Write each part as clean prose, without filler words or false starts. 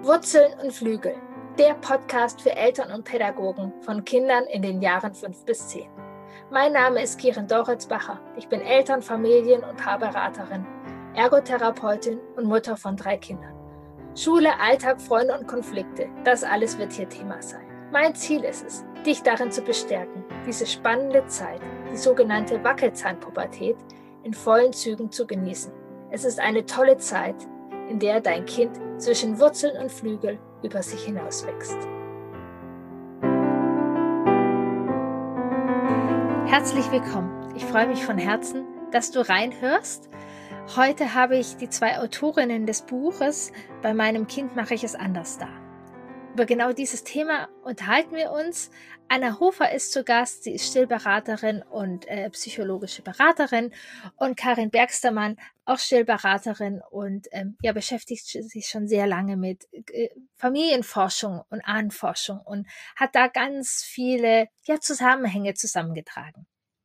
Wurzeln und Flügel, der Podcast für Eltern und Pädagogen von Kindern in den Jahren 5 bis 10. Mein Name ist Kirin Doritzbacher. Ich bin Eltern-, Familien- und Paarberaterin, Ergotherapeutin und Mutter von 3 Kindern. Schule, Alltag, Freunde und Konflikte, das alles wird hier Thema sein. Mein Ziel ist es, dich darin zu bestärken, diese spannende Zeit, die sogenannte Wackelzahnpubertät, in vollen Zügen zu genießen. Es ist eine tolle Zeit, in der dein Kind zwischen Wurzeln und Flügel über sich hinaus wächst. Herzlich willkommen. Ich freue mich von Herzen, dass du reinhörst. Heute habe ich die 2 Autorinnen des Buches Bei meinem Kind mache ich es anders da. Über genau dieses Thema unterhalten wir uns. Anna Hofer ist zu Gast. Sie ist Stillberaterin und psychologische Beraterin. Und Karin Bergstermann, auch Stillberaterin und beschäftigt sich schon sehr lange mit Familienforschung und Ahnenforschung und hat da ganz viele Zusammenhänge zusammengetragen.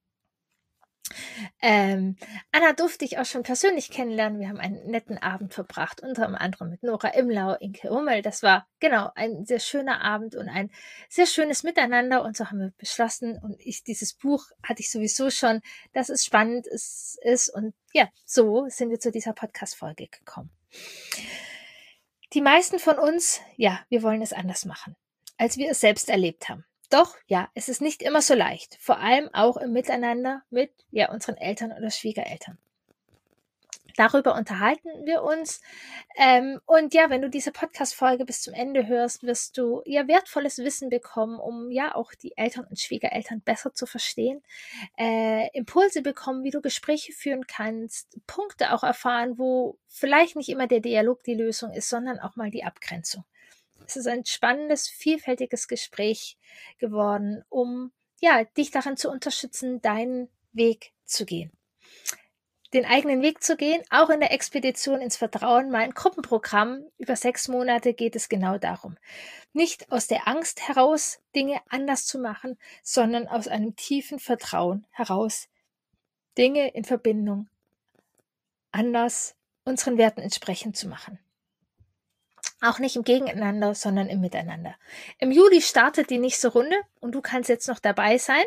Anna durfte ich auch schon persönlich kennenlernen. Wir haben einen netten Abend verbracht, unter anderem mit Nora Imlau, Inke Hummel. Das war genau ein sehr schöner Abend und ein sehr schönes Miteinander. Und so haben wir beschlossen, und dieses Buch hatte ich sowieso schon, dass es spannend ist. Und ja, so sind wir zu dieser Podcast-Folge gekommen. Die meisten von uns, wir wollen es anders machen, als wir es selbst erlebt haben. Doch, es ist nicht immer so leicht, vor allem auch im Miteinander mit unseren Eltern oder Schwiegereltern. Darüber unterhalten wir uns. Und wenn du diese Podcast-Folge bis zum Ende hörst, wirst du wertvolles Wissen bekommen, um auch die Eltern und Schwiegereltern besser zu verstehen, Impulse bekommen, wie du Gespräche führen kannst, Punkte auch erfahren, wo vielleicht nicht immer der Dialog die Lösung ist, sondern auch mal die Abgrenzung. Es ist ein spannendes, vielfältiges Gespräch geworden, um dich darin zu unterstützen, deinen Weg zu gehen. Den eigenen Weg zu gehen, auch in der Expedition ins Vertrauen, mein Gruppenprogramm über 6 Monate geht es genau darum. Nicht aus der Angst heraus, Dinge anders zu machen, sondern aus einem tiefen Vertrauen heraus, Dinge in Verbindung anders unseren Werten entsprechend zu machen. Auch nicht im Gegeneinander, sondern im Miteinander. Im Juli startet die nächste Runde und du kannst jetzt noch dabei sein.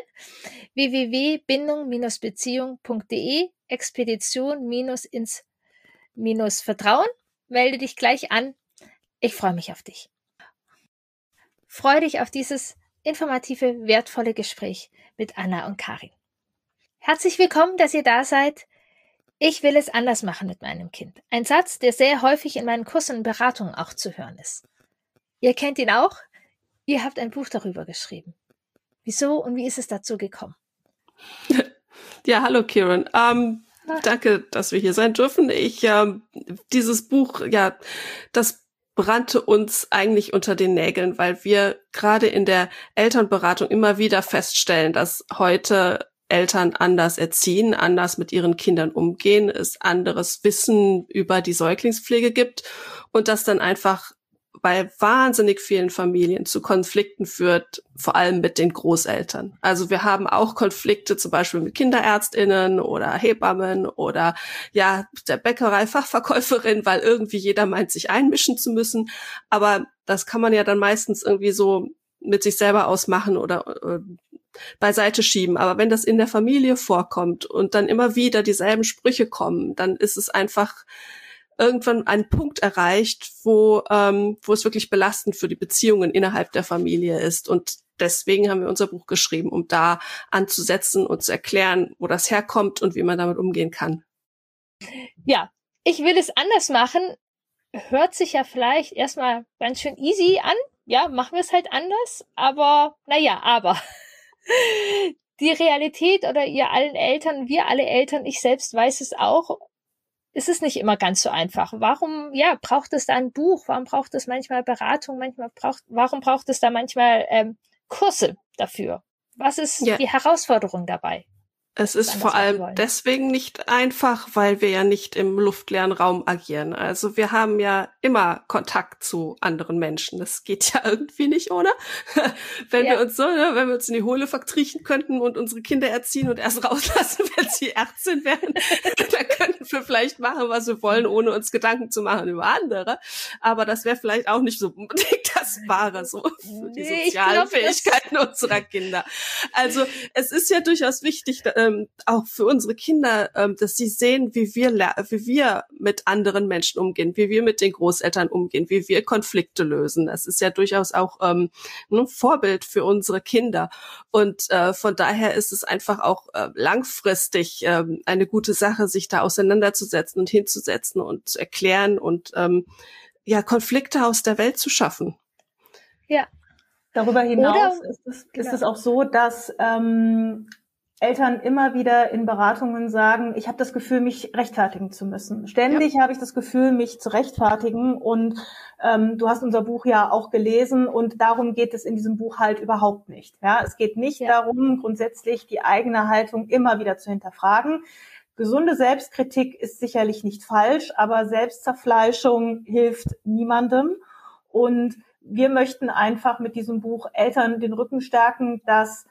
www.bindung-beziehung.de Expedition-ins-Vertrauen. Melde dich gleich an. Ich freue mich auf dich. Freue dich auf dieses informative, wertvolle Gespräch mit Anna und Karin. Herzlich willkommen, dass ihr da seid. Ich will es anders machen mit meinem Kind. Ein Satz, der sehr häufig in meinen Kursen und Beratungen auch zu hören ist. Ihr kennt ihn auch. Ihr habt ein Buch darüber geschrieben. Wieso und wie ist es dazu gekommen? Ja, hallo Kirin. Danke, dass wir hier sein dürfen. Dieses Buch, das brannte uns eigentlich unter den Nägeln, weil wir gerade in der Elternberatung immer wieder feststellen, dass heute Eltern anders erziehen, anders mit ihren Kindern umgehen, es anderes Wissen über die Säuglingspflege gibt und das dann einfach bei wahnsinnig vielen Familien zu Konflikten führt, vor allem mit den Großeltern. Also wir haben auch Konflikte zum Beispiel mit KinderärztInnen oder Hebammen oder der Bäckerei-Fachverkäuferin, weil irgendwie jeder meint, sich einmischen zu müssen. Aber das kann man ja dann meistens irgendwie so mit sich selber ausmachen oder beiseite schieben. Aber wenn das in der Familie vorkommt und dann immer wieder dieselben Sprüche kommen, dann ist es einfach irgendwann ein Punkt erreicht, wo es wirklich belastend für die Beziehungen innerhalb der Familie ist. Und deswegen haben wir unser Buch geschrieben, um da anzusetzen und zu erklären, wo das herkommt und wie man damit umgehen kann. Ja, ich will es anders machen. Hört sich ja vielleicht erstmal ganz schön easy an. Ja, machen wir es halt anders. Aber, aber. Die Realität oder ihr allen Eltern, wir alle Eltern, ich selbst weiß es auch, es ist nicht immer ganz so einfach. Warum, braucht es da ein Buch? Warum braucht es manchmal Beratung? Warum braucht es da manchmal Kurse dafür? Was ist die Herausforderung dabei? Es ist vor allem deswegen nicht einfach, weil wir ja nicht im luftleeren Raum agieren. Also wir haben ja immer Kontakt zu anderen Menschen. Das geht ja irgendwie nicht, oder? Wenn wir uns wenn wir uns in die Hohlefuck kriechen könnten und unsere Kinder erziehen und erst rauslassen, wenn sie 18 werden, dann könnten wir vielleicht machen, was wir wollen, ohne uns Gedanken zu machen über andere. Aber das wäre vielleicht auch nicht so unbedingt das Wahre so für die sozialen Fähigkeiten unserer Kinder. Also es ist ja durchaus wichtig, auch für unsere Kinder, dass sie sehen, wie wir mit anderen Menschen umgehen, wie wir mit den Großeltern umgehen, wie wir Konflikte lösen. Das ist ja durchaus auch ein Vorbild für unsere Kinder. Und von daher ist es einfach auch langfristig eine gute Sache, sich da auseinanderzusetzen und hinzusetzen und zu erklären und Konflikte aus der Welt zu schaffen. Ja. Darüber hinaus ist es auch so, dass Eltern immer wieder in Beratungen sagen, ich habe das Gefühl, mich rechtfertigen zu müssen. Ständig habe ich das Gefühl, mich zu rechtfertigen. Und du hast unser Buch ja auch gelesen und darum geht es in diesem Buch halt überhaupt nicht. Ja, es geht nicht darum, grundsätzlich die eigene Haltung immer wieder zu hinterfragen. Gesunde Selbstkritik ist sicherlich nicht falsch, aber Selbstzerfleischung hilft niemandem. Und wir möchten einfach mit diesem Buch Eltern den Rücken stärken, dass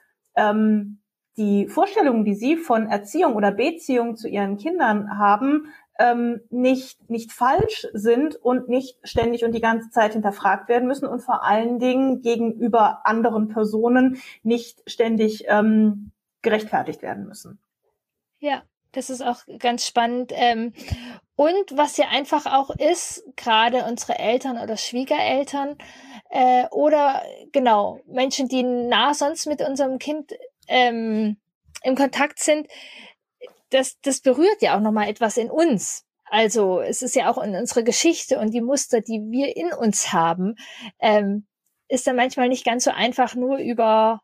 die Vorstellungen, die sie von Erziehung oder Beziehung zu ihren Kindern haben, nicht falsch sind und nicht ständig und die ganze Zeit hinterfragt werden müssen und vor allen Dingen gegenüber anderen Personen nicht ständig gerechtfertigt werden müssen. Ja, das ist auch ganz spannend. Und was ja einfach auch ist, gerade unsere Eltern oder Schwiegereltern oder genau Menschen, die nah sonst mit unserem Kind im Kontakt sind, das berührt ja auch nochmal etwas in uns. Also es ist ja auch in unserer Geschichte und die Muster, die wir in uns haben, ist dann manchmal nicht ganz so einfach nur über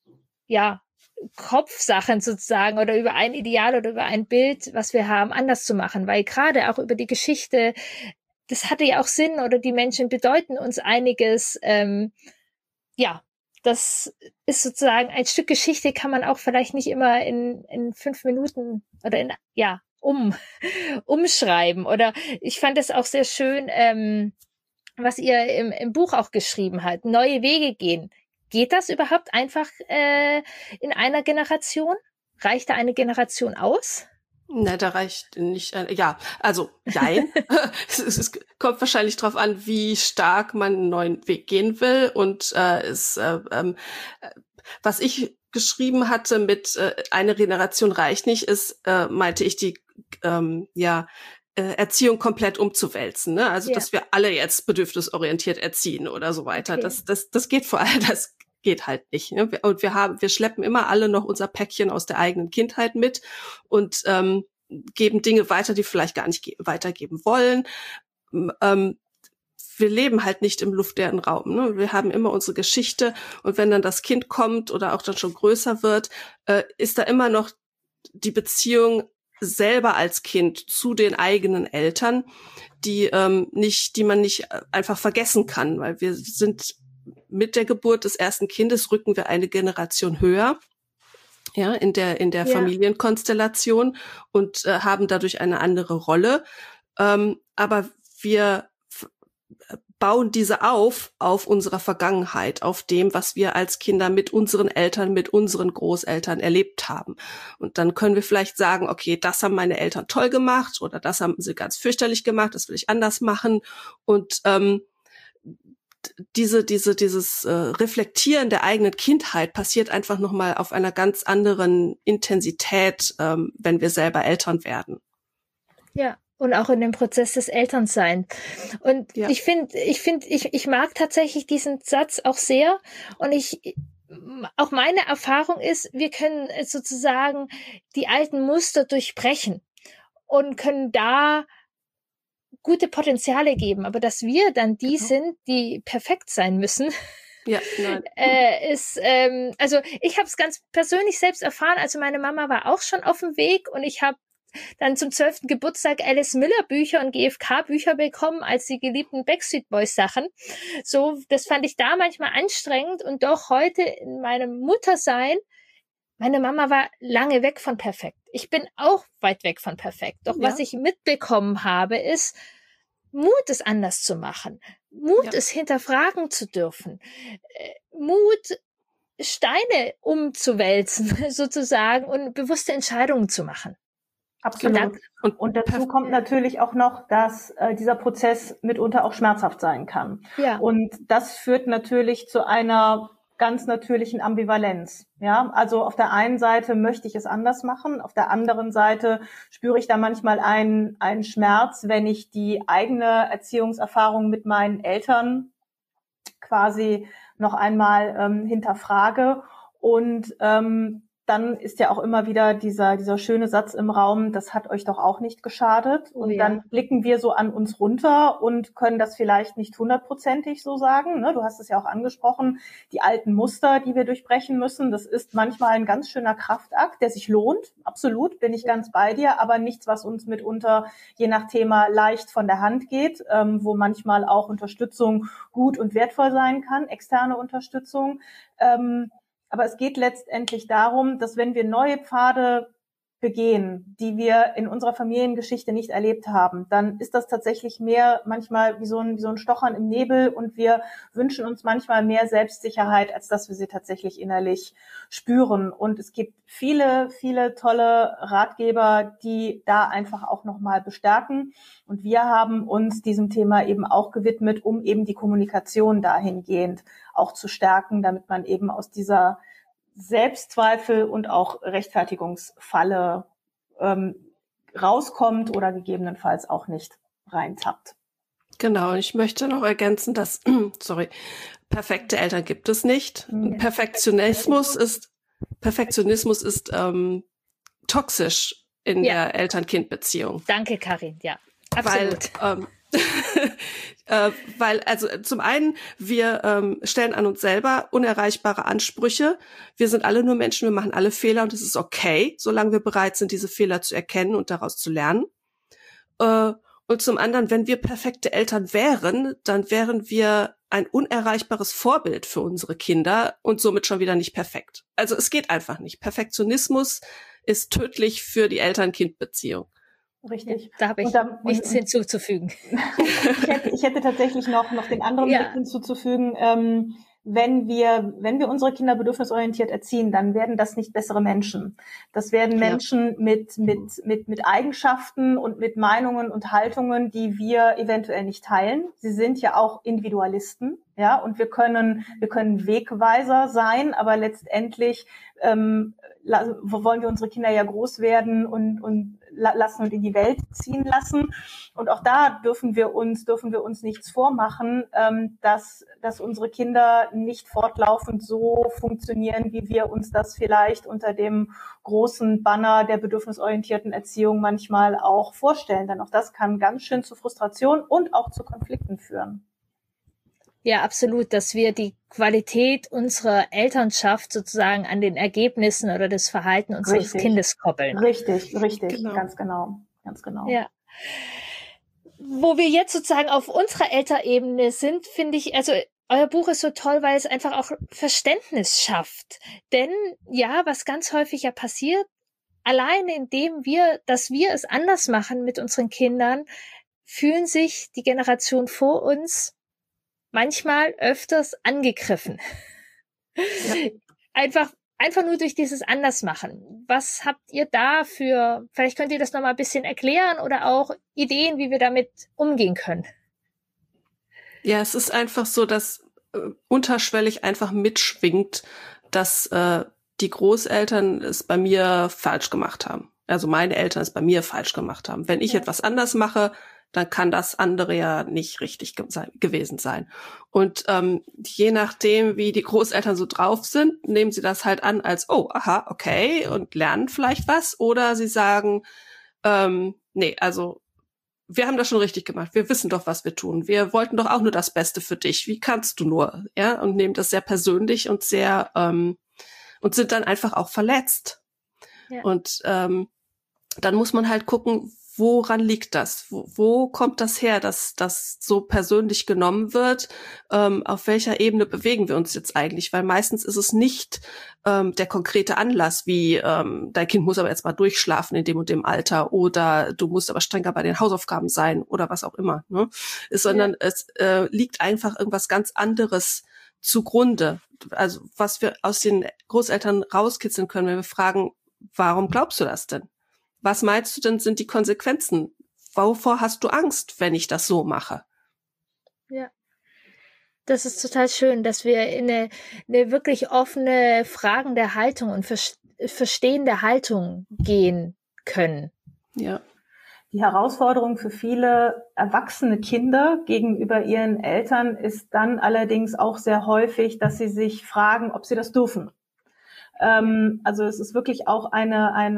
Kopfsachen sozusagen oder über ein Ideal oder über ein Bild, was wir haben, anders zu machen, weil gerade auch über die Geschichte, das hatte ja auch Sinn oder die Menschen bedeuten uns einiges, das ist sozusagen ein Stück Geschichte, kann man auch vielleicht nicht immer in 5 Minuten oder umschreiben. Oder ich fand es auch sehr schön, was ihr im Buch auch geschrieben habt, neue Wege gehen. Geht das überhaupt einfach in einer Generation? Reicht da eine Generation aus? Na, da reicht nicht, nein. Es kommt wahrscheinlich drauf an, wie stark man einen neuen Weg gehen will. Und was ich geschrieben hatte mit eine Generation reicht nicht, meinte ich die Erziehung komplett umzuwälzen, ne? Also dass wir alle jetzt bedürfnisorientiert erziehen oder so weiter. Okay. Das geht vor allem, das geht halt nicht. Ne? Und wir schleppen immer alle noch unser Päckchen aus der eigenen Kindheit mit und geben Dinge weiter, die vielleicht gar nicht weitergeben wollen. Wir leben halt nicht im luftleeren Raum. Ne? Wir haben immer unsere Geschichte und wenn dann das Kind kommt oder auch dann schon größer wird, ist da immer noch die Beziehung selber als Kind zu den eigenen Eltern, die man nicht einfach vergessen kann, weil wir sind mit der Geburt des ersten Kindes rücken wir eine Generation höher, ja, in der Familienkonstellation und haben dadurch eine andere Rolle. Aber wir bauen diese auf unserer Vergangenheit, auf dem, was wir als Kinder mit unseren Eltern, mit unseren Großeltern erlebt haben. Und dann können wir vielleicht sagen, okay, das haben meine Eltern toll gemacht oder das haben sie ganz fürchterlich gemacht, das will ich anders machen. Und dieses Reflektieren der eigenen Kindheit passiert einfach nochmal auf einer ganz anderen Intensität, wenn wir selber Eltern werden. Ja. Und auch in dem Prozess des Elternseins. Und ich mag tatsächlich diesen Satz auch sehr. Und auch meine Erfahrung ist, wir können sozusagen die alten Muster durchbrechen und können da gute Potenziale geben. Aber dass wir dann die sind, die perfekt sein müssen, ist, also ich habe es ganz persönlich selbst erfahren. Also meine Mama war auch schon auf dem Weg und ich habe dann zum 12. Geburtstag Alice Miller Bücher und GfK Bücher bekommen als die geliebten Backstreet Boys Sachen. So, das fand ich da manchmal anstrengend und doch heute in meinem Muttersein meine Mama war lange weg von perfekt. Ich bin auch weit weg von perfekt. Doch was ich mitbekommen habe, ist, Mut, es anders zu machen. Mut, es hinterfragen zu dürfen. Mut, Steine umzuwälzen, sozusagen, und bewusste Entscheidungen zu machen. Absolut. Und dazu kommt natürlich auch noch, dass dieser Prozess mitunter auch schmerzhaft sein kann. Ja. Und das führt natürlich zu einer ganz natürlichen Ambivalenz. Ja, also auf der einen Seite möchte ich es anders machen, auf der anderen Seite spüre ich da manchmal einen Schmerz, wenn ich die eigene Erziehungserfahrung mit meinen Eltern quasi noch einmal hinterfrage. Und dann ist ja auch immer wieder dieser schöne Satz im Raum, das hat euch doch auch nicht geschadet. Und dann blicken wir so an uns runter und können das vielleicht nicht 100%ig so sagen. Ne? Du hast es ja auch angesprochen, die alten Muster, die wir durchbrechen müssen. Das ist manchmal ein ganz schöner Kraftakt, der sich lohnt. Absolut, bin ich ganz bei dir. Aber nichts, was uns mitunter je nach Thema leicht von der Hand geht, wo manchmal auch Unterstützung gut und wertvoll sein kann, externe Unterstützung. Aber es geht letztendlich darum, dass wenn wir neue Pfade begehen, die wir in unserer Familiengeschichte nicht erlebt haben, dann ist das tatsächlich mehr manchmal wie so ein Stochern im Nebel und wir wünschen uns manchmal mehr Selbstsicherheit, als dass wir sie tatsächlich innerlich spüren. Und es gibt viele, viele tolle Ratgeber, die da einfach auch nochmal bestärken. Und wir haben uns diesem Thema eben auch gewidmet, um eben die Kommunikation dahingehend auch zu stärken, damit man eben aus dieser Selbstzweifel und auch Rechtfertigungsfalle rauskommt oder gegebenenfalls auch nicht reintappt. Genau, und ich möchte noch ergänzen, dass, perfekte Eltern gibt es nicht. Perfektionismus ist toxisch in der Eltern-Kind-Beziehung. Danke, Karin, ja, absolut. Weil also zum einen, wir stellen an uns selber unerreichbare Ansprüche. Wir sind alle nur Menschen, wir machen alle Fehler und es ist okay, solange wir bereit sind, diese Fehler zu erkennen und daraus zu lernen. Und zum anderen, wenn wir perfekte Eltern wären, dann wären wir ein unerreichbares Vorbild für unsere Kinder und somit schon wieder nicht perfekt. Also es geht einfach nicht. Perfektionismus ist tödlich für die Eltern-Kind-Beziehung. Richtig. Da habe ich nichts hinzuzufügen. Ich hätte tatsächlich noch den anderen Blick hinzuzufügen. Wenn wir unsere Kinder bedürfnisorientiert erziehen, dann werden das nicht bessere Menschen. Das werden Menschen mit Eigenschaften und mit Meinungen und Haltungen, die wir eventuell nicht teilen. Sie sind ja auch Individualisten, ja, und wir können Wegweiser sein, aber letztendlich wollen wir unsere Kinder ja groß werden und lassen und in die Welt ziehen lassen. Und auch da dürfen wir uns nichts vormachen, dass unsere Kinder nicht fortlaufend so funktionieren, wie wir uns das vielleicht unter dem großen Banner der bedürfnisorientierten Erziehung manchmal auch vorstellen. Denn auch das kann ganz schön zu Frustration und auch zu Konflikten führen. Ja, absolut, dass wir die Qualität unserer Elternschaft sozusagen an den Ergebnissen oder das Verhalten unseres Kindes koppeln. Richtig, genau. Ganz genau. Ja. Wo wir jetzt sozusagen auf unserer Elternebene sind, finde ich, also euer Buch ist so toll, weil es einfach auch Verständnis schafft. Denn ja, was ganz häufig ja passiert, alleine dass wir es anders machen mit unseren Kindern, fühlen sich die Generation vor uns manchmal öfters angegriffen. Ja. Einfach nur durch dieses Andersmachen. Was habt ihr da vielleicht könnt ihr das nochmal ein bisschen erklären oder auch Ideen, wie wir damit umgehen können? Ja, es ist einfach so, dass unterschwellig einfach mitschwingt, dass die Großeltern es bei mir falsch gemacht haben. Also meine Eltern es bei mir falsch gemacht haben. Wenn ich etwas anders mache, dann kann das andere ja nicht richtig gewesen sein. Und je nachdem, wie die Großeltern so drauf sind, nehmen sie das halt an als, oh, aha, okay, und lernen vielleicht was. Oder sie sagen, nee, also wir haben das schon richtig gemacht. Wir wissen doch, was wir tun. Wir wollten doch auch nur das Beste für dich. Wie kannst du nur? Ja, und nehmen das sehr persönlich und sehr und sind dann einfach auch verletzt. Ja. Und dann muss man halt gucken, woran liegt das? Wo kommt das her, dass das so persönlich genommen wird? Auf welcher Ebene bewegen wir uns jetzt eigentlich? Weil meistens ist es nicht der konkrete Anlass, wie dein Kind muss aber jetzt mal durchschlafen in dem und dem Alter oder du musst aber strenger bei den Hausaufgaben sein oder was auch immer, ne? Sondern es liegt einfach irgendwas ganz anderes zugrunde. Also was wir aus den Großeltern rauskitzeln können, wenn wir fragen, warum glaubst du das denn? Was meinst du denn, sind die Konsequenzen? Wovor hast du Angst, wenn ich das so mache? Ja, das ist total schön, dass wir in eine wirklich offene, fragende Haltung und verstehende Haltung gehen können. Ja. Die Herausforderung für viele erwachsene Kinder gegenüber ihren Eltern ist dann allerdings auch sehr häufig, dass sie sich fragen, ob sie das dürfen. Also es ist wirklich auch ein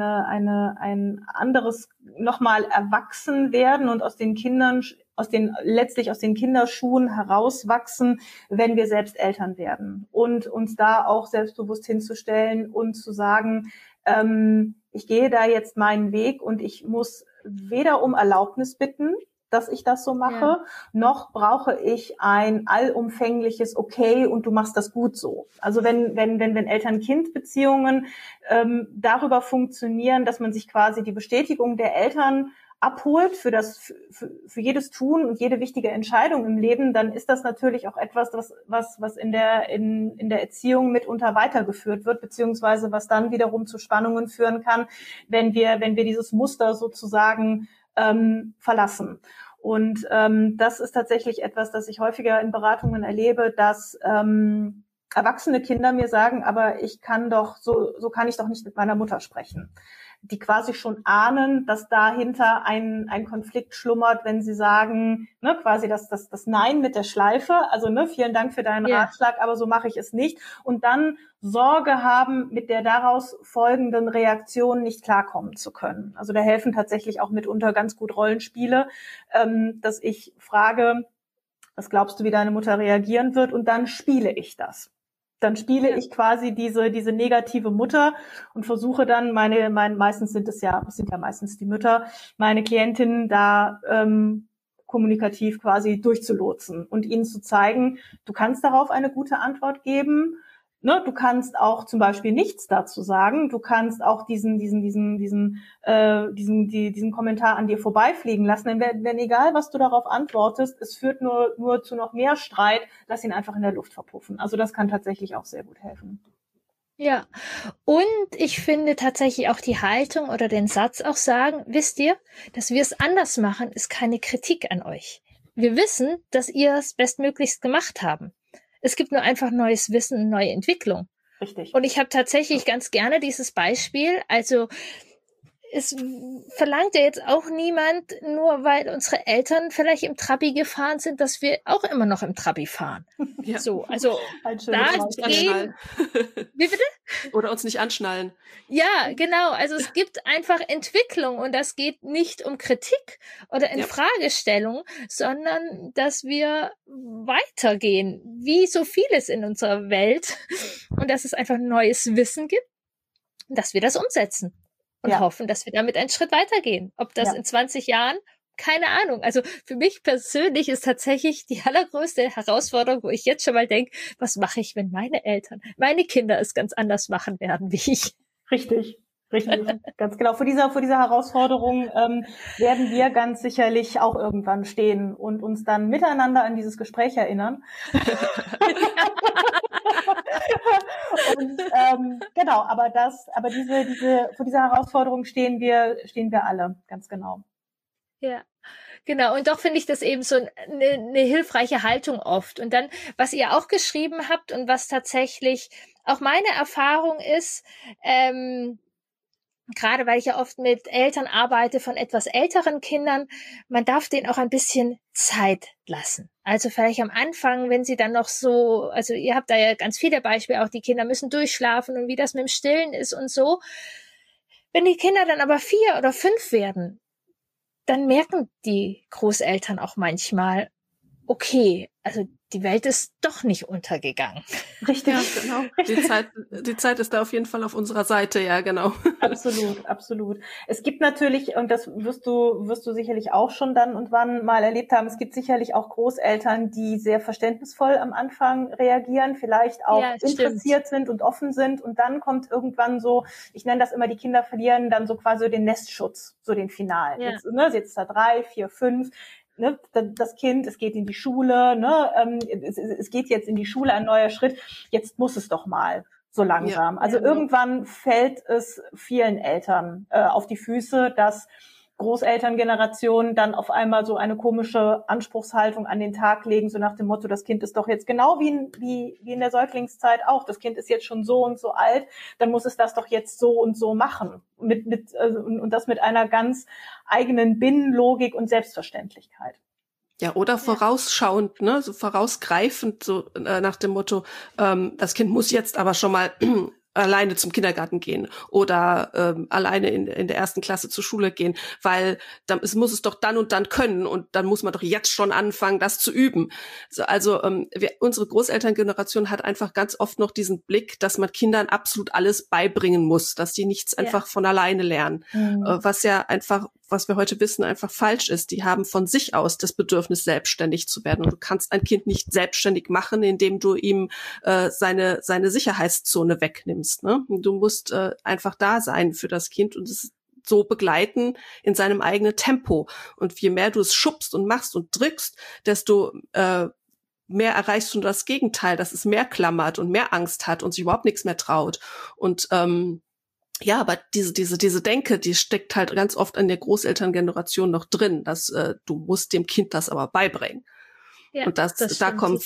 anderes nochmal erwachsen werden und letztlich aus den Kinderschuhen herauswachsen, wenn wir selbst Eltern werden und uns da auch selbstbewusst hinzustellen und zu sagen, ich gehe da jetzt meinen Weg und ich muss weder um Erlaubnis bitten, dass ich das so mache, noch brauche ich ein allumfängliches Okay und du machst das gut so. Also wenn Eltern-Kind-Beziehungen darüber funktionieren, dass man sich quasi die Bestätigung der Eltern abholt für jedes Tun und jede wichtige Entscheidung im Leben, dann ist das natürlich auch etwas, was in der Erziehung mitunter weitergeführt wird, beziehungsweise was dann wiederum zu Spannungen führen kann, wenn wir dieses Muster sozusagen verlassen. Und das ist tatsächlich etwas, das ich häufiger in Beratungen erlebe, dass erwachsene Kinder mir sagen, aber ich kann doch, so kann ich doch nicht mit meiner Mutter sprechen. Die quasi schon ahnen, dass dahinter ein Konflikt schlummert, wenn sie sagen, ne, quasi das Nein mit der Schleife, also ne, vielen Dank für deinen Ratschlag, aber so mache ich es nicht. Und dann Sorge haben, mit der daraus folgenden Reaktion nicht klarkommen zu können. Also da helfen tatsächlich auch mitunter ganz gut Rollenspiele, dass ich frage, was glaubst du, wie deine Mutter reagieren wird? Und dann spiele ich das. Dann spiele ich quasi diese negative Mutter und versuche dann meistens sind ja meistens die Mütter, meine Klientinnen da kommunikativ quasi durchzulotsen und ihnen zu zeigen, du kannst darauf eine gute Antwort geben. Ne, du kannst auch zum Beispiel nichts dazu sagen. Du kannst auch diesen Kommentar an dir vorbeifliegen lassen. Denn egal, was du darauf antwortest, es führt nur zu noch mehr Streit. Lass ihn einfach in der Luft verpuffen. Also das kann tatsächlich auch sehr gut helfen. Ja, und ich finde tatsächlich auch die Haltung oder den Satz auch sagen, wisst ihr, dass wir es anders machen, ist keine Kritik an euch. Wir wissen, dass ihr es bestmöglichst gemacht haben. Es gibt nur einfach neues Wissen, neue Entwicklung. Richtig. Und ich habe tatsächlich ganz gerne dieses Beispiel. Also es verlangt ja jetzt auch niemand, nur weil unsere Eltern vielleicht im Trabi gefahren sind, dass wir auch immer noch im Trabi fahren. Ja. So, also da gehen. Wie bitte? Oder uns nicht anschnallen. Ja, genau. Also es gibt einfach Entwicklung und das geht nicht um Kritik oder Infragestellung, sondern dass wir weitergehen, wie so vieles in unserer Welt und dass es einfach neues Wissen gibt, dass wir das umsetzen. Und hoffen, dass wir damit einen Schritt weitergehen. Ob das in 20 Jahren, keine Ahnung. Also für mich persönlich ist tatsächlich die allergrößte Herausforderung, wo ich jetzt schon mal denke, was mache ich, wenn meine Kinder es ganz anders machen werden wie ich. Richtig, ganz genau. Vor dieser Herausforderung werden wir ganz sicherlich auch irgendwann stehen und uns dann miteinander an dieses Gespräch erinnern. Und genau, aber vor dieser Herausforderung stehen wir alle, ganz genau. Ja, genau. Und doch finde ich das eben so eine hilfreiche Haltung oft. Und dann, was ihr auch geschrieben habt und was tatsächlich auch meine Erfahrung ist, gerade weil ich ja oft mit Eltern arbeite von etwas älteren Kindern, man darf denen auch ein bisschen Zeit lassen. Also vielleicht am Anfang, wenn sie dann noch so, also ihr habt da ja ganz viele Beispiele, auch die Kinder müssen durchschlafen und wie das mit dem Stillen ist und so. Wenn die Kinder dann aber 4 oder 5 werden, dann merken die Großeltern auch manchmal, okay, also die Welt ist doch nicht untergegangen. Richtig, ja, genau. Die Zeit ist da auf jeden Fall auf unserer Seite, ja, genau. Absolut, absolut. Es gibt natürlich, und das wirst du sicherlich auch schon dann und wann mal erlebt haben, es gibt sicherlich auch Großeltern, die sehr verständnisvoll am Anfang reagieren, vielleicht auch interessiert sind und offen sind, und dann kommt irgendwann so, ich nenne das immer, die Kinder verlieren dann so quasi den Nestschutz, so den Finalen. Ja. Jetzt ist da 3, 4, 5. Ne, das Kind, es geht in die Schule, ne, es geht jetzt in die Schule, ein neuer Schritt, jetzt muss es doch mal so langsam. Ja, also irgendwann fällt es vielen Eltern auf die Füße, dass Großelterngenerationen dann auf einmal so eine komische Anspruchshaltung an den Tag legen, so nach dem Motto, das Kind ist doch jetzt genau wie in der Säuglingszeit auch, das Kind ist jetzt schon so und so alt, dann muss es das doch jetzt so und so machen. Und das mit einer ganz eigenen Binnenlogik und Selbstverständlichkeit. Ja, oder vorausschauend, ne, so vorausgreifend, so nach dem Motto, das Kind muss jetzt aber schon mal alleine zum Kindergarten gehen oder alleine in der 1. Klasse zur Schule gehen, weil es muss es doch dann und dann können und dann muss man doch jetzt schon anfangen, das zu üben. Also unsere Großelterngeneration hat einfach ganz oft noch diesen Blick, dass man Kindern absolut alles beibringen muss, dass die nichts einfach von alleine lernen, was ja einfach, was wir heute wissen, einfach falsch ist. Die haben von sich aus das Bedürfnis, selbstständig zu werden. Und du kannst ein Kind nicht selbstständig machen, indem du ihm seine Sicherheitszone wegnimmst. Ne? Du musst einfach da sein für das Kind und es so begleiten in seinem eigenen Tempo. Und je mehr du es schubst und machst und drückst, desto mehr erreichst du das Gegenteil, dass es mehr klammert und mehr Angst hat und sich überhaupt nichts mehr traut. Und ja, aber diese Denke, die steckt halt ganz oft in der Großelterngeneration noch drin, dass du musst dem Kind das aber beibringen. Ja, und da kommen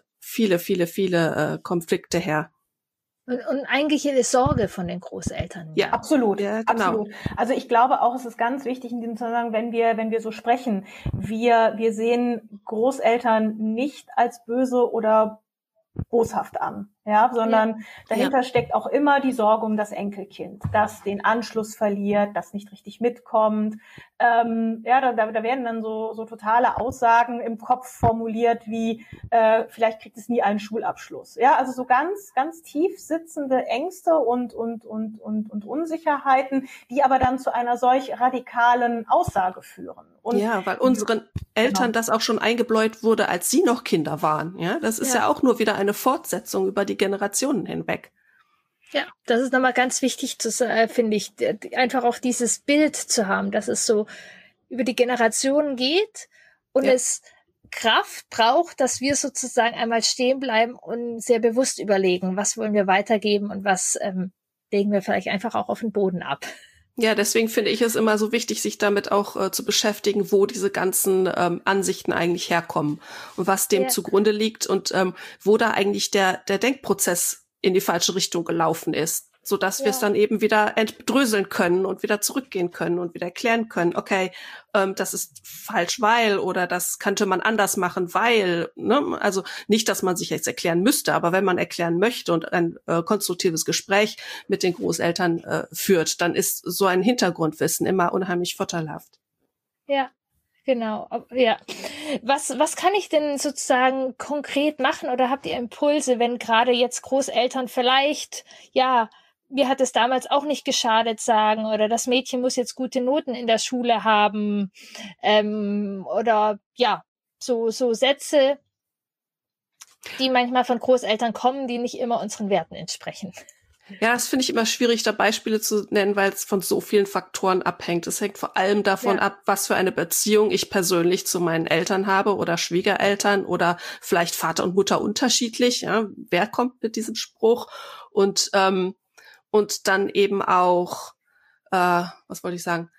viele Konflikte her. Und eigentlich eine Sorge von den Großeltern. Ja, absolut. Ja, genau. Absolut. Also ich glaube auch, es ist ganz wichtig in diesem Zusammenhang, wenn wir so sprechen, wir sehen Großeltern nicht als böse oder boshaft an, ja, sondern dahinter steckt auch immer die Sorge um das Enkelkind, das den Anschluss verliert, das nicht richtig mitkommt. Da werden dann so totale Aussagen im Kopf formuliert wie vielleicht kriegt es nie einen Schulabschluss. Ja, also so ganz, ganz tief sitzende Ängste und Unsicherheiten, die aber dann zu einer solch radikalen Aussage führen. Und ja, weil unseren Eltern das auch schon eingebläut wurde, als sie noch Kinder waren. Ja, das ist ja auch nur wieder eine Fortsetzung über die Generationen hinweg. Ja, das ist nochmal ganz wichtig, finde ich, einfach auch dieses Bild zu haben, dass es so über die Generationen geht und es Kraft braucht, dass wir sozusagen einmal stehen bleiben und sehr bewusst überlegen, was wollen wir weitergeben und was legen wir vielleicht einfach auch auf den Boden ab. Ja, deswegen finde ich es immer so wichtig, sich damit auch zu beschäftigen, wo diese ganzen Ansichten eigentlich herkommen und was dem zugrunde liegt und wo da eigentlich der Denkprozess in die falsche Richtung gelaufen ist, so dass wir es dann eben wieder entdröseln können und wieder zurückgehen können und wieder erklären können, okay, das ist falsch, weil, oder das könnte man anders machen, weil, ne? Also nicht, dass man sich jetzt erklären müsste, aber wenn man erklären möchte und ein konstruktives Gespräch mit den Großeltern führt, dann ist so ein Hintergrundwissen immer unheimlich vorteilhaft. Ja. Genau, ja. Was kann ich denn sozusagen konkret machen oder habt ihr Impulse, wenn gerade jetzt Großeltern vielleicht, mir hat es damals auch nicht geschadet sagen oder das Mädchen muss jetzt gute Noten in der Schule haben oder so Sätze, die manchmal von Großeltern kommen, die nicht immer unseren Werten entsprechen. Ja, das finde ich immer schwierig, da Beispiele zu nennen, weil es von so vielen Faktoren abhängt. Es hängt vor allem davon ab, was für eine Beziehung ich persönlich zu meinen Eltern habe oder Schwiegereltern oder vielleicht Vater und Mutter unterschiedlich. Ja, wer kommt mit diesem Spruch? Und dann eben auch, was wollte ich sagen?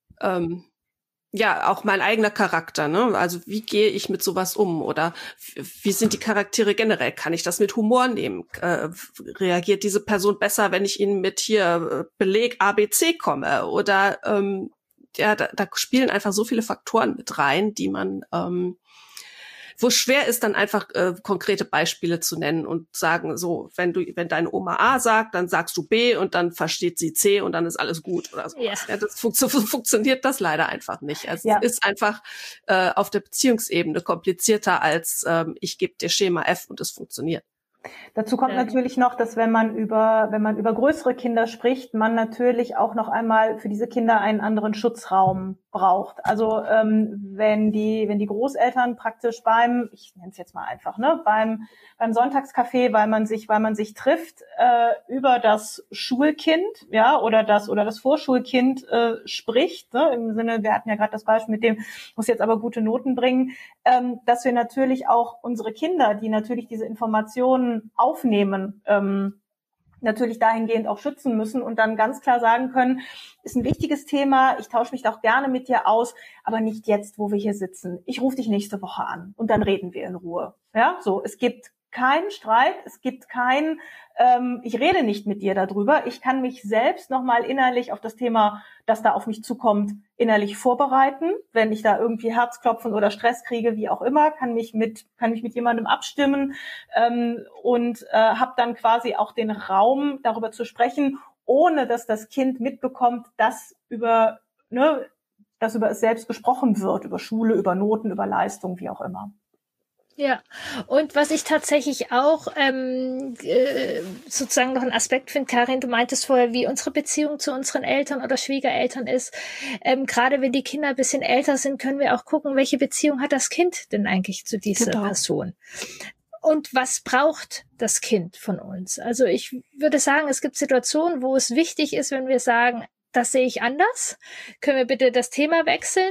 Auch mein eigener Charakter, ne? Also wie gehe ich mit sowas um? Oder wie sind die Charaktere generell? Kann ich das mit Humor nehmen? Reagiert diese Person besser, wenn ich ihnen mit hier Beleg ABC komme? Oder da spielen einfach so viele Faktoren mit rein, die man wo schwer ist, dann einfach konkrete Beispiele zu nennen und sagen, so, wenn deine Oma A sagt, dann sagst du B und dann versteht sie C und dann ist alles gut oder sowas. Ja, das funktioniert das leider einfach nicht. Also es ist einfach auf der Beziehungsebene komplizierter als ich gebe dir Schema F und es funktioniert. Dazu kommt natürlich noch, dass wenn man über größere Kinder spricht, man natürlich auch noch einmal für diese Kinder einen anderen Schutzraum braucht. Also wenn die Großeltern praktisch ich nenne es jetzt mal einfach, ne, beim Sonntagskaffee, weil man sich trifft, über das Schulkind, ja, oder das Vorschulkind spricht, ne, im Sinne, wir hatten ja gerade das Beispiel mit dem, muss jetzt aber gute Noten bringen, dass wir natürlich auch unsere Kinder, die natürlich diese Informationen aufnehmen, natürlich dahingehend auch schützen müssen und dann ganz klar sagen können, ist ein wichtiges Thema, ich tausche mich da auch gerne mit dir aus, aber nicht jetzt, wo wir hier sitzen. Ich rufe dich nächste Woche an und dann reden wir in Ruhe. Ja, so, es gibt keinen Streit, es gibt ich rede nicht mit dir darüber, ich kann mich selbst nochmal innerlich auf das Thema, das da auf mich zukommt, innerlich vorbereiten, wenn ich da irgendwie Herzklopfen oder Stress kriege, wie auch immer, kann mich mit jemandem abstimmen und habe dann quasi auch den Raum, darüber zu sprechen, ohne dass das Kind mitbekommt, dass über es selbst gesprochen wird, über Schule, über Noten, über Leistung, wie auch immer. Ja, und was ich tatsächlich auch sozusagen noch einen Aspekt finde, Karin, du meintest vorher, wie unsere Beziehung zu unseren Eltern oder Schwiegereltern ist. Gerade wenn die Kinder ein bisschen älter sind, können wir auch gucken, welche Beziehung hat das Kind denn eigentlich zu dieser Person. Und was braucht das Kind von uns? Also ich würde sagen, es gibt Situationen, wo es wichtig ist, wenn wir sagen, das sehe ich anders. Können wir bitte das Thema wechseln?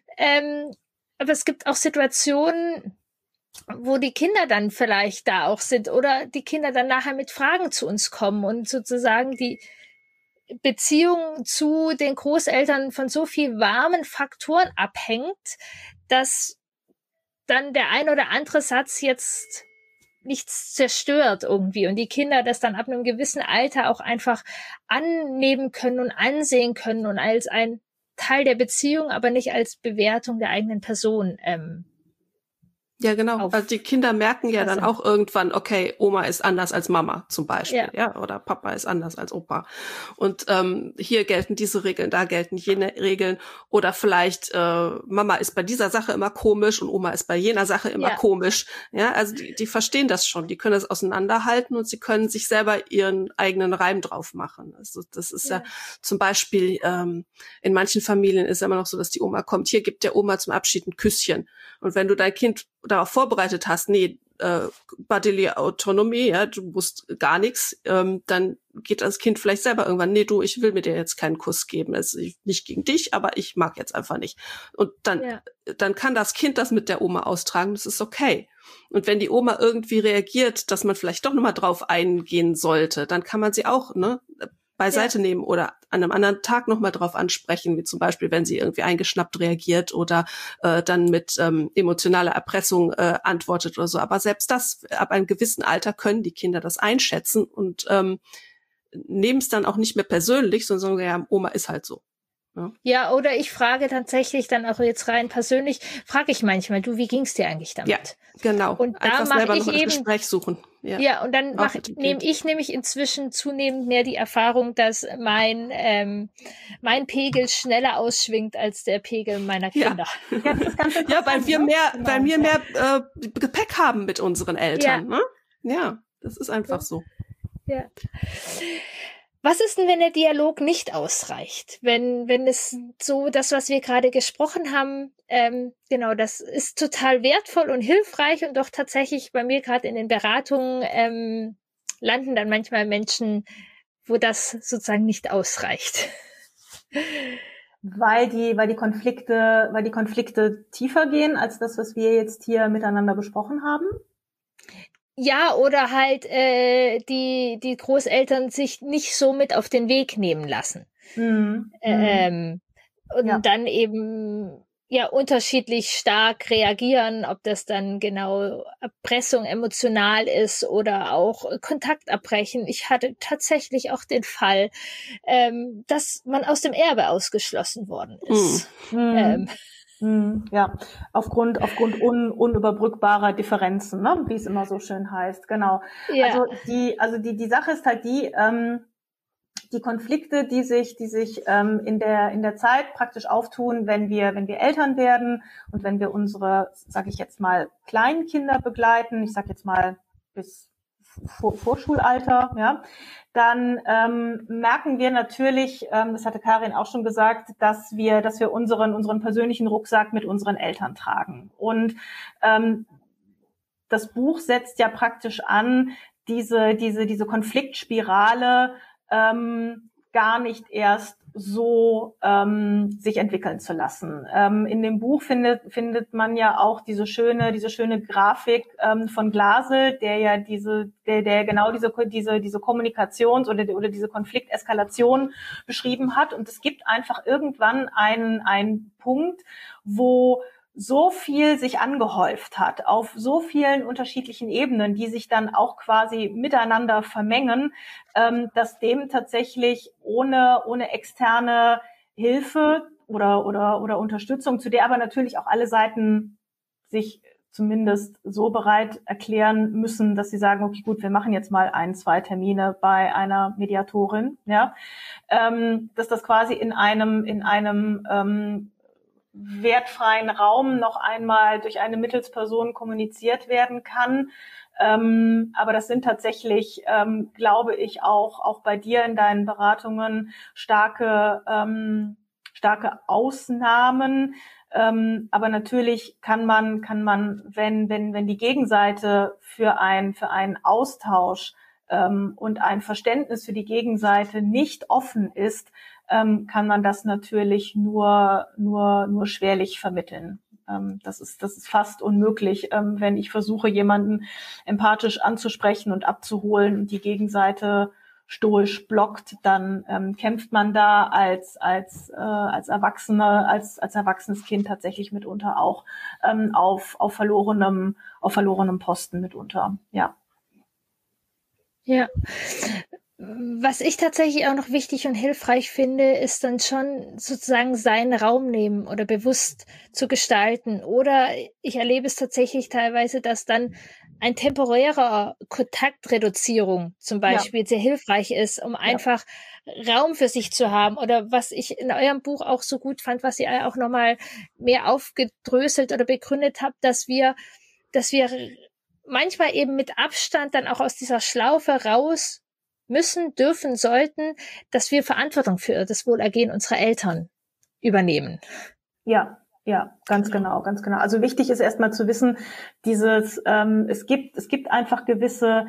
Aber es gibt auch Situationen, wo die Kinder dann vielleicht da auch sind oder die Kinder dann nachher mit Fragen zu uns kommen und sozusagen die Beziehung zu den Großeltern von so viel warmen Faktoren abhängt, dass dann der ein oder andere Satz jetzt nichts zerstört irgendwie und die Kinder das dann ab einem gewissen Alter auch einfach annehmen können und ansehen können und als ein Teil der Beziehung, aber nicht als Bewertung der eigenen Person ja, genau. Also die Kinder merken ja dann auch irgendwann, okay, Oma ist anders als Mama zum Beispiel, ja, oder Papa ist anders als Opa. Und hier gelten diese Regeln, da gelten jene Regeln. Oder vielleicht Mama ist bei dieser Sache immer komisch und Oma ist bei jener Sache immer komisch. Ja, also die verstehen das schon, die können das auseinanderhalten und sie können sich selber ihren eigenen Reim drauf machen. Also das ist ja zum Beispiel in manchen Familien ist ja immer noch so, dass die Oma kommt, hier gibt der Oma zum Abschied ein Küsschen. Und wenn du dein Kind darauf vorbereitet hast, bodily Autonomie, ja, du musst gar nichts, dann geht das Kind vielleicht selber irgendwann, ich will mir dir jetzt keinen Kuss geben, das ist nicht gegen dich, aber ich mag jetzt einfach nicht. Und dann kann das Kind das mit der Oma austragen, das ist okay. Und wenn die Oma irgendwie reagiert, dass man vielleicht doch nochmal drauf eingehen sollte, dann kann man sie auch, beiseite nehmen oder an einem anderen Tag nochmal drauf ansprechen, wie zum Beispiel, wenn sie irgendwie eingeschnappt reagiert oder dann mit emotionaler Erpressung antwortet oder so. Aber selbst das, ab einem gewissen Alter können die Kinder das einschätzen und nehmen es dann auch nicht mehr persönlich, sondern sagen, ja, Oma ist halt so. Ja, oder ich frage tatsächlich dann auch jetzt rein persönlich, frage ich manchmal, wie ging's dir eigentlich damit? Ja, genau. Und da mache ich eben Gespräch suchen. Ja, und dann nehme ich nämlich inzwischen zunehmend mehr die Erfahrung, dass mein Pegel schneller ausschwingt als der Pegel meiner Kinder. Ja, weil wir mehr Gepäck haben mit unseren Eltern. Ne? Ja, das ist einfach so. Ja. Was ist denn, wenn der Dialog nicht ausreicht? Wenn es so, das, was wir gerade gesprochen haben, das ist total wertvoll und hilfreich und doch tatsächlich bei mir gerade in den Beratungen landen dann manchmal Menschen, wo das sozusagen nicht ausreicht. Weil die Konflikte tiefer gehen als das, was wir jetzt hier miteinander besprochen haben? Ja, oder halt die Großeltern sich nicht so mit auf den Weg nehmen lassen. Und dann eben unterschiedlich stark reagieren, ob das dann genau Erpressung emotional ist oder auch Kontakt abbrechen. Ich hatte tatsächlich auch den Fall, dass man aus dem Erbe ausgeschlossen worden ist. Ja, aufgrund unüberbrückbarer Differenzen, ne? Wie es immer so schön heißt, genau. Ja. Also die Sache ist halt die Konflikte, die sich in der Zeit praktisch auftun, wenn wir Eltern werden und wenn wir unsere, sage ich jetzt mal, Kleinkinder begleiten, ich sage jetzt mal bis Vorschulalter, ja, dann merken wir natürlich, das hatte Karin auch schon gesagt, dass wir unseren persönlichen Rucksack mit unseren Eltern tragen. Und das Buch setzt ja praktisch an, diese Konfliktspirale gar nicht erst so sich entwickeln zu lassen. In dem Buch findet man ja auch diese schöne Grafik von Glasel, der genau diese Kommunikations- oder diese Konflikteskalation beschrieben hat. Und es gibt einfach irgendwann einen Punkt, wo so viel sich angehäuft hat, auf so vielen unterschiedlichen Ebenen, die sich dann auch quasi miteinander vermengen, dass dem tatsächlich ohne externe Hilfe oder Unterstützung, zu der aber natürlich auch alle Seiten sich zumindest so bereit erklären müssen, dass sie sagen, okay, gut, wir machen jetzt mal 1-2 Termine bei einer Mediatorin, ja, dass das quasi in einem wertfreien Raum noch einmal durch eine Mittelsperson kommuniziert werden kann. Aber das sind tatsächlich, glaube ich, auch bei dir in deinen Beratungen starke Ausnahmen. Aber natürlich kann man, wenn die Gegenseite für einen Austausch und ein Verständnis für die Gegenseite nicht offen ist, kann man das natürlich nur schwerlich vermitteln. Das ist fast unmöglich, wenn ich versuche, jemanden empathisch anzusprechen und abzuholen und die Gegenseite stoisch blockt, dann kämpft man da als Erwachsene, als erwachsenes Kind tatsächlich mitunter auch auf verlorenem Posten mitunter. Ja. Ja. Was ich tatsächlich auch noch wichtig und hilfreich finde, ist dann schon sozusagen seinen Raum nehmen oder bewusst zu gestalten. Oder ich erlebe es tatsächlich teilweise, dass dann ein temporärer Kontaktreduzierung zum Beispiel sehr hilfreich ist, um einfach Raum für sich zu haben. Oder was ich in eurem Buch auch so gut fand, was ihr auch nochmal mehr aufgedröselt oder begründet habt, dass wir manchmal eben mit Abstand dann auch aus dieser Schlaufe raus müssen, dürfen, sollten, dass wir Verantwortung für das Wohlergehen unserer Eltern übernehmen. Ja, ganz genau. Also wichtig ist erstmal zu wissen, es gibt einfach gewisse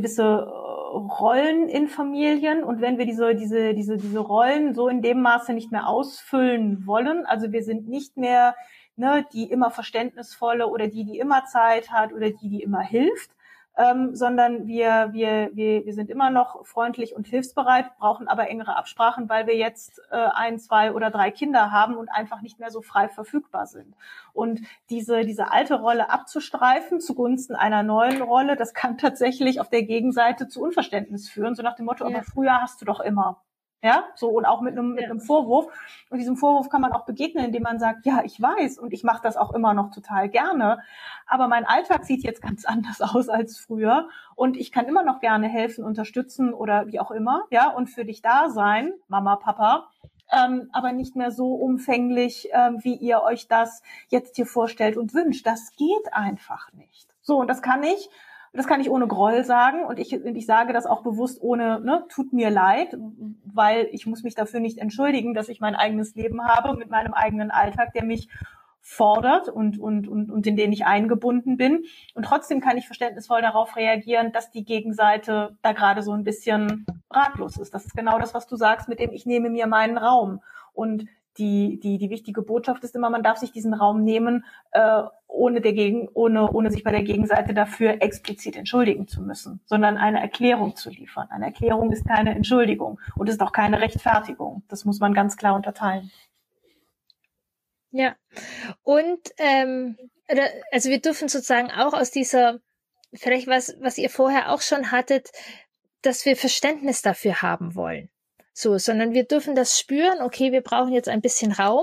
Rollen in Familien, und wenn wir diese Rollen so in dem Maße nicht mehr ausfüllen wollen, also wir sind nicht mehr die immer verständnisvolle oder die immer Zeit hat oder die immer hilft, sondern wir sind immer noch freundlich und hilfsbereit, brauchen aber engere Absprachen, weil wir jetzt 1, 2 oder 3 Kinder haben und einfach nicht mehr so frei verfügbar sind. Und diese alte Rolle abzustreifen zugunsten einer neuen Rolle, das kann tatsächlich auf der Gegenseite zu Unverständnis führen, so nach dem Motto, aber früher hast du doch immer. Ja, so, und auch mit einem Vorwurf. Und diesem Vorwurf kann man auch begegnen, indem man sagt, ja, ich weiß und ich mache das auch immer noch total gerne, aber mein Alltag sieht jetzt ganz anders aus als früher und ich kann immer noch gerne helfen, unterstützen oder wie auch immer, ja, und für dich da sein, Mama, Papa, aber nicht mehr so umfänglich, wie ihr euch das jetzt hier vorstellt und wünscht. Das geht einfach nicht. So, und das kann ich ohne Groll sagen, und ich sage das auch bewusst ohne, tut mir leid, weil ich muss mich dafür nicht entschuldigen, dass ich mein eigenes Leben habe mit meinem eigenen Alltag, der mich fordert und in den ich eingebunden bin. Und trotzdem kann ich verständnisvoll darauf reagieren, dass die Gegenseite da gerade so ein bisschen ratlos ist. Das ist genau das, was du sagst, mit dem ich nehme mir meinen Raum. Und die wichtige Botschaft ist immer, man darf sich diesen Raum nehmen, ohne sich bei der Gegenseite dafür explizit entschuldigen zu müssen, sondern eine Erklärung zu liefern. Eine Erklärung ist keine Entschuldigung und ist auch keine Rechtfertigung. Das muss man ganz klar unterteilen. Ja, und also wir dürfen sozusagen auch aus dieser, vielleicht was ihr vorher auch schon hattet, dass wir Verständnis dafür haben wollen. So, sondern wir dürfen das spüren, okay, wir brauchen jetzt ein bisschen Raum.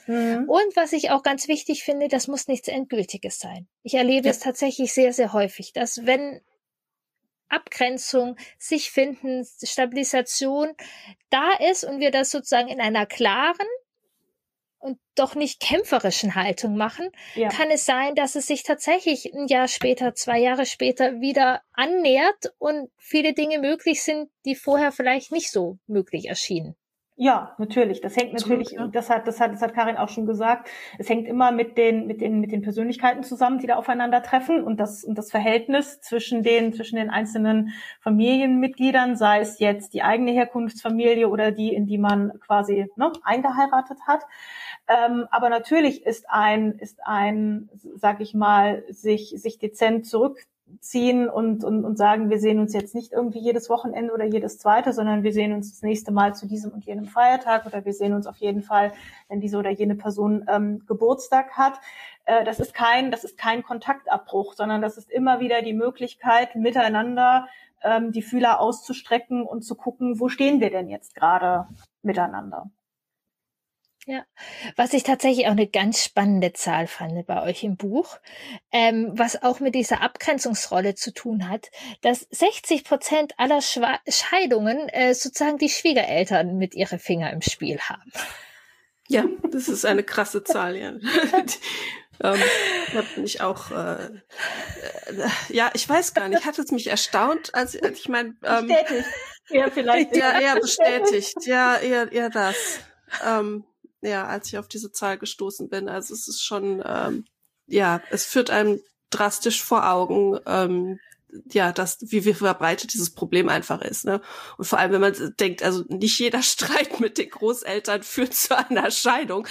Und was ich auch ganz wichtig finde, das muss nichts Endgültiges sein. Ich erlebe es tatsächlich sehr, sehr häufig, dass wenn Abgrenzung, sich finden, Stabilisation da ist und wir das sozusagen in einer klaren und doch nicht kämpferischen Haltung machen, kann es sein, dass es sich tatsächlich ein Jahr später, 2 Jahre später wieder annähert und viele Dinge möglich sind, die vorher vielleicht nicht so möglich erschienen. Ja, natürlich. Das hängt natürlich, das hat Karin auch schon gesagt. Es hängt immer mit den Persönlichkeiten zusammen, die da aufeinandertreffen und das Verhältnis zwischen den einzelnen Familienmitgliedern, sei es jetzt die eigene Herkunftsfamilie oder die, in die man quasi eingeheiratet hat. Aber natürlich ist ein, sag ich mal, sich dezent zurückziehen und sagen, wir sehen uns jetzt nicht irgendwie jedes Wochenende oder jedes zweite, sondern wir sehen uns das nächste Mal zu diesem und jenem Feiertag oder wir sehen uns auf jeden Fall, wenn diese oder jene Person Geburtstag hat. Das ist kein Kontaktabbruch, sondern das ist immer wieder die Möglichkeit, miteinander die Fühler auszustrecken und zu gucken, wo stehen wir denn jetzt gerade miteinander. Ja, was ich tatsächlich auch eine ganz spannende Zahl fand bei euch im Buch, was auch mit dieser Abgrenzungsrolle zu tun hat, dass 60% aller Scheidungen sozusagen die Schwiegereltern mit ihre Finger im Spiel haben. Ja, das ist eine krasse Zahl, ja. Da bin ich auch, ja, ich weiß gar nicht, hat es mich erstaunt, als ich meine, bestätigt. Ja, vielleicht. Ja, eher bestätigt, ja, eher das. Ja, als ich auf diese Zahl gestoßen bin. Also es ist schon, ja, es führt einem drastisch vor Augen, ja, wie verbreitet dieses Problem einfach ist, ne? Und vor allem, wenn man denkt, also nicht jeder Streit mit den Großeltern führt zu einer Scheidung.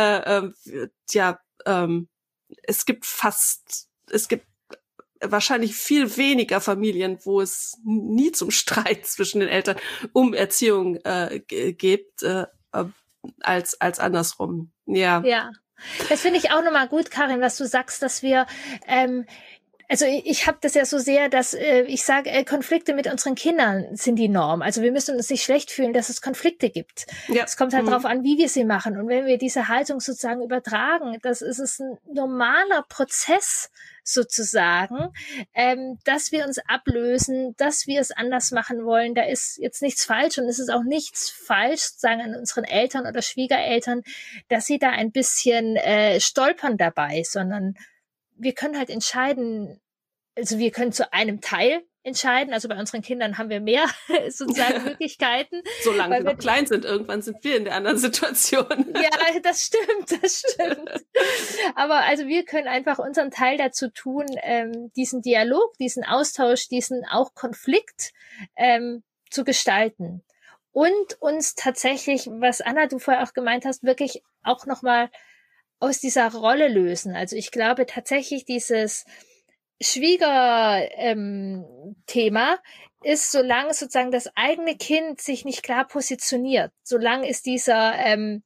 Es gibt wahrscheinlich viel weniger Familien, wo es nie zum Streit zwischen den Eltern um Erziehung gibt, als andersrum. Ja. Ja, das finde ich auch nochmal gut, Karin, was du sagst, dass wir, also ich habe das ja so sehr, dass ich sage, Konflikte mit unseren Kindern sind die Norm. Also wir müssen uns nicht schlecht fühlen, dass es Konflikte gibt. Ja. Es kommt halt drauf an, wie wir sie machen. Und wenn wir diese Haltung sozusagen übertragen, das ist ein normaler Prozess sozusagen, dass wir uns ablösen, dass wir es anders machen wollen. Da ist jetzt nichts falsch und es ist auch nichts falsch, sozusagen an unseren Eltern oder Schwiegereltern, dass sie da ein bisschen stolpern dabei, sondern wir können halt entscheiden, also wir können zu einem Teil entscheiden, also bei unseren Kindern haben wir mehr sozusagen Möglichkeiten. Solange wir noch klein sind, irgendwann sind wir in der anderen Situation. Ja, das stimmt. Aber also wir können einfach unseren Teil dazu tun, diesen Dialog, diesen Austausch, diesen auch Konflikt zu gestalten. Und uns tatsächlich, was Anna, du vorher auch gemeint hast, wirklich auch nochmal aus dieser Rolle lösen. Also ich glaube tatsächlich dieses Schwiegerthema ist, solange sozusagen das eigene Kind sich nicht klar positioniert, solange ist dieser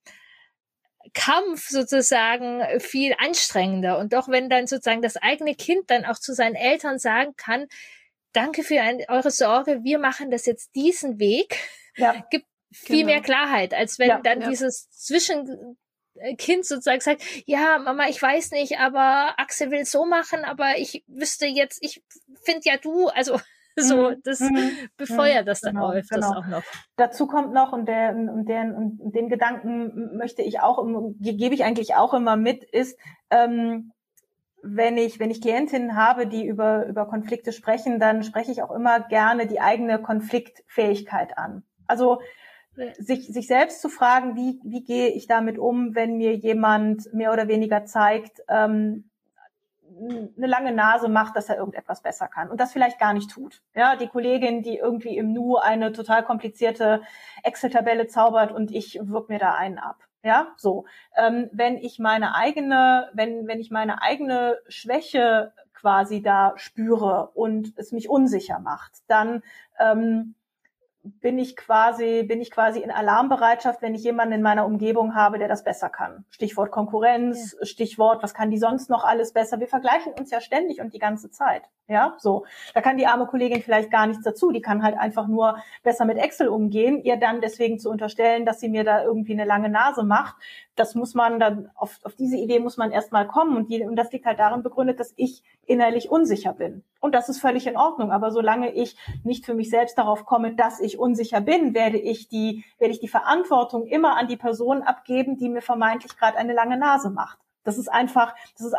Kampf sozusagen viel anstrengender. Und doch wenn dann sozusagen das eigene Kind dann auch zu seinen Eltern sagen kann, danke für eure Sorge, wir machen das jetzt diesen Weg, gibt viel mehr Klarheit, als wenn dann dieses Zwischenkind sozusagen sagt, ja, Mama, ich weiß nicht, aber Axel will so machen, aber ich wüsste jetzt, ich finde ja du, also so, das befeuert das dann öfters auch noch. Dazu kommt noch, und den Gedanken gebe ich eigentlich auch immer mit, ist, wenn ich Klientinnen habe, die über Konflikte sprechen, dann spreche ich auch immer gerne die eigene Konfliktfähigkeit an. Also sich selbst zu fragen, wie gehe ich damit um, wenn mir jemand mehr oder weniger zeigt, eine lange Nase macht, dass er irgendetwas besser kann und das vielleicht gar nicht tut. Ja, die Kollegin, die irgendwie im Nu eine total komplizierte Excel-Tabelle zaubert und ich wirke mir da einen ab. Ja, so. Wenn ich meine eigene Schwäche quasi da spüre und es mich unsicher macht, dann bin ich quasi in Alarmbereitschaft, wenn ich jemanden in meiner Umgebung habe, der das besser kann. Stichwort Konkurrenz, Stichwort, was kann die sonst noch alles besser? Wir vergleichen uns ja ständig und die ganze Zeit. Ja, so. Da kann die arme Kollegin vielleicht gar nichts dazu. Die kann halt einfach nur besser mit Excel umgehen. Ihr dann deswegen zu unterstellen, dass sie mir da irgendwie eine lange Nase macht, das muss man dann, auf diese Idee muss man erstmal kommen. Und das liegt halt darin begründet, dass ich innerlich unsicher bin. Und das ist völlig in Ordnung. Aber solange ich nicht für mich selbst darauf komme, dass ich unsicher bin, werde ich die Verantwortung immer an die Person abgeben, die mir vermeintlich gerade eine lange Nase macht. Das ist einfach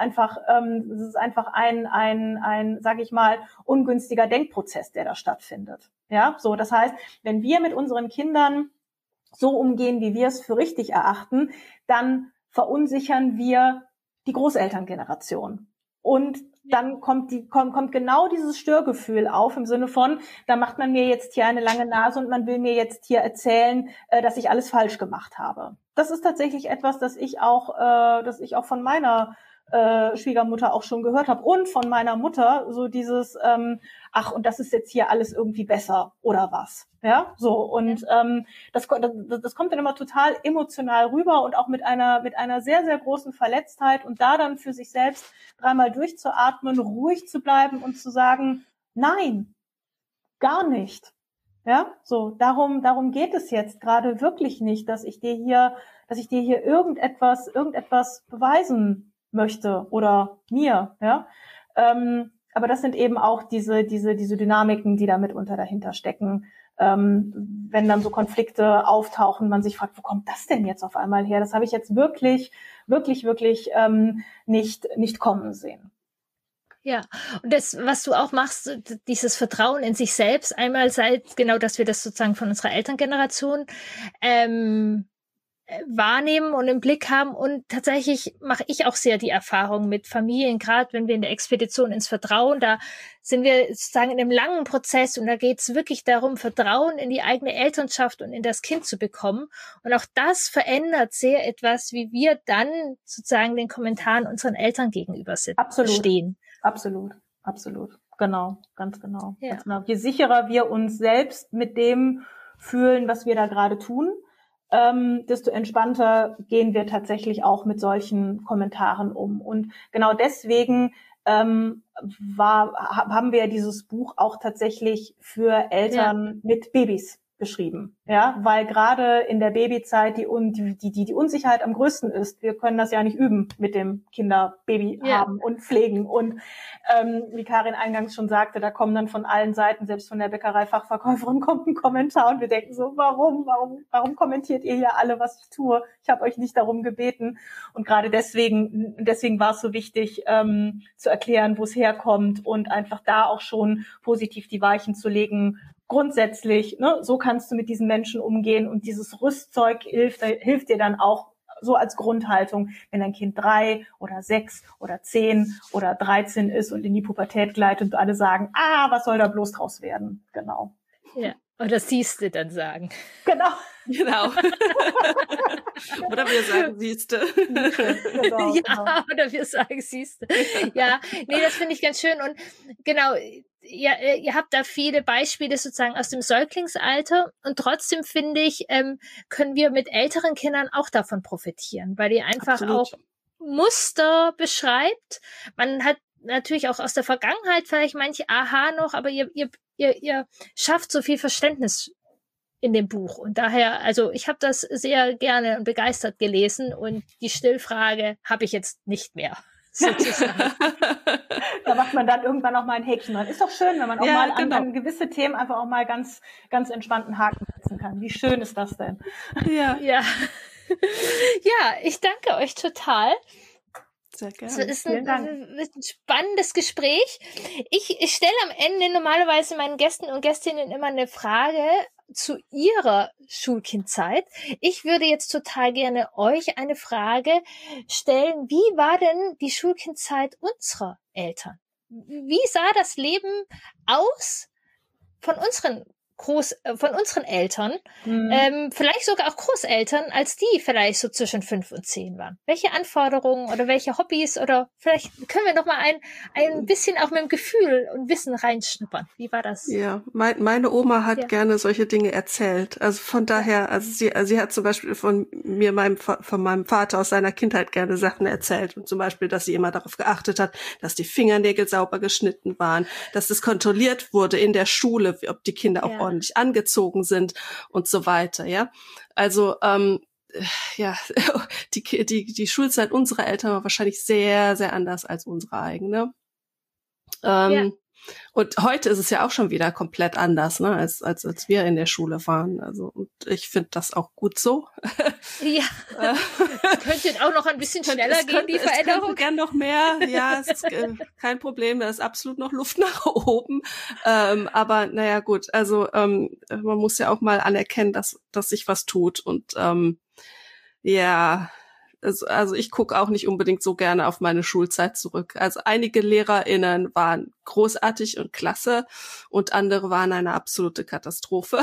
ein, sage ich mal, ungünstiger Denkprozess, der da stattfindet. Ja, so. Das heißt, wenn wir mit unseren Kindern so umgehen, wie wir es für richtig erachten, dann verunsichern wir die Großelterngeneration. Und dann kommt genau dieses Störgefühl auf im Sinne von, da macht man mir jetzt hier eine lange Nase und man will mir jetzt hier erzählen, dass ich alles falsch gemacht habe. Das ist tatsächlich etwas, das ich auch von meiner Schwiegermutter auch schon gehört habe und von meiner Mutter, so dieses, und das ist jetzt hier alles irgendwie besser oder was. Ja, so. Und das kommt dann immer total emotional rüber und auch mit einer sehr, sehr großen Verletztheit und da dann für sich selbst dreimal durchzuatmen, ruhig zu bleiben und zu sagen, nein, gar nicht. Ja, so, darum geht es jetzt gerade wirklich nicht, dass ich dir hier irgendetwas beweisen möchte oder mir, ja. Aber das sind eben auch diese Dynamiken, die da mitunter dahinter stecken. Wenn dann so Konflikte auftauchen, man sich fragt, wo kommt das denn jetzt auf einmal her? Das habe ich jetzt wirklich nicht kommen sehen. Ja, und das, was du auch machst, dieses Vertrauen in sich selbst, einmal genau, dass wir das sozusagen von unserer Elterngeneration wahrnehmen und im Blick haben. Und tatsächlich mache ich auch sehr die Erfahrung mit Familien, gerade wenn wir in der Expedition ins Vertrauen, da sind wir sozusagen in einem langen Prozess und da geht es wirklich darum, Vertrauen in die eigene Elternschaft und in das Kind zu bekommen. Und auch das verändert sehr etwas, wie wir dann sozusagen den Kommentaren unseren Eltern gegenüber stehen. Absolut. Genau, ganz genau. Ja. Ganz genau. Je sicherer wir uns selbst mit dem fühlen, was wir da gerade tun, desto entspannter gehen wir tatsächlich auch mit solchen Kommentaren um. Und genau deswegen haben wir dieses Buch auch tatsächlich für Eltern mit Babys geschrieben, ja, weil gerade in der Babyzeit die Unsicherheit am größten ist. Wir können das ja nicht üben mit dem Baby haben und pflegen und wie Karin eingangs schon sagte, da kommen dann von allen Seiten, selbst von der Bäckerei-Fachverkäuferin kommt ein Kommentar und wir denken so, warum kommentiert ihr hier alle, was ich tue? Ich habe euch nicht darum gebeten und gerade deswegen war es so wichtig zu erklären, wo es herkommt und einfach da auch schon positiv die Weichen zu legen. Grundsätzlich, ne, so kannst du mit diesen Menschen umgehen und dieses Rüstzeug hilft dir dann auch so als Grundhaltung, wenn dein Kind 3 oder 6 oder 10 oder 13 ist und in die Pubertät gleitet und alle sagen, was soll da bloß draus werden? Genau. Ja, oder siehste dann sagen. Genau. Oder wir sagen siehste. Genau. Oder wir sagen siehste. Ja, nee, das finde ich ganz schön und genau, ihr habt da viele Beispiele sozusagen aus dem Säuglingsalter und trotzdem finde ich, können wir mit älteren Kindern auch davon profitieren, weil ihr einfach auch Muster beschreibt. Man hat natürlich auch aus der Vergangenheit vielleicht manche Aha noch, aber ihr schafft so viel Verständnis in dem Buch und daher, also ich habe das sehr gerne und begeistert gelesen und die Stillfrage habe ich jetzt nicht mehr. Sozusagen. Da macht man dann irgendwann auch mal ein Häkchen dran. Ist doch schön, wenn man auch mal an gewisse Themen einfach auch mal ganz, ganz entspannten Haken setzen kann. Wie schön ist das denn? Ja, ich danke euch total. Sehr gerne. Das ist ein spannendes Gespräch. Ich stelle am Ende normalerweise meinen Gästen und Gästinnen immer eine Frage zu ihrer Schulkindzeit. Ich würde jetzt total gerne euch eine Frage stellen. Wie war denn die Schulkindzeit unserer Eltern? Wie sah das Leben aus von unseren von unseren Eltern, vielleicht sogar auch Großeltern, als die vielleicht so zwischen 5 und 10 waren? Welche Anforderungen oder welche Hobbys, oder vielleicht können wir noch mal ein bisschen auch mit dem Gefühl und Wissen reinschnuppern. Wie war das? Ja, meine Oma hat gerne solche Dinge erzählt. Also von daher, also sie hat zum Beispiel von meinem Vater aus seiner Kindheit gerne Sachen erzählt. Und zum Beispiel, dass sie immer darauf geachtet hat, dass die Fingernägel sauber geschnitten waren, dass es kontrolliert wurde in der Schule, ob die Kinder auch ordentlich angezogen sind und so weiter, ja. Also, die Schulzeit unserer Eltern war wahrscheinlich sehr, sehr anders als unsere eigene. Und heute ist es ja auch schon wieder komplett anders, ne, als wir in der Schule waren. Also, und ich finde das auch gut so. Ja. Könnte auch noch ein bisschen schneller gehen, die Veränderung. Es könnte gern noch mehr. Ja, es ist kein Problem. Da ist absolut noch Luft nach oben. Aber naja, gut. Also, man muss ja auch mal anerkennen, dass sich was tut. Und also ich gucke auch nicht unbedingt so gerne auf meine Schulzeit zurück. Also einige LehrerInnen waren großartig und klasse und andere waren eine absolute Katastrophe.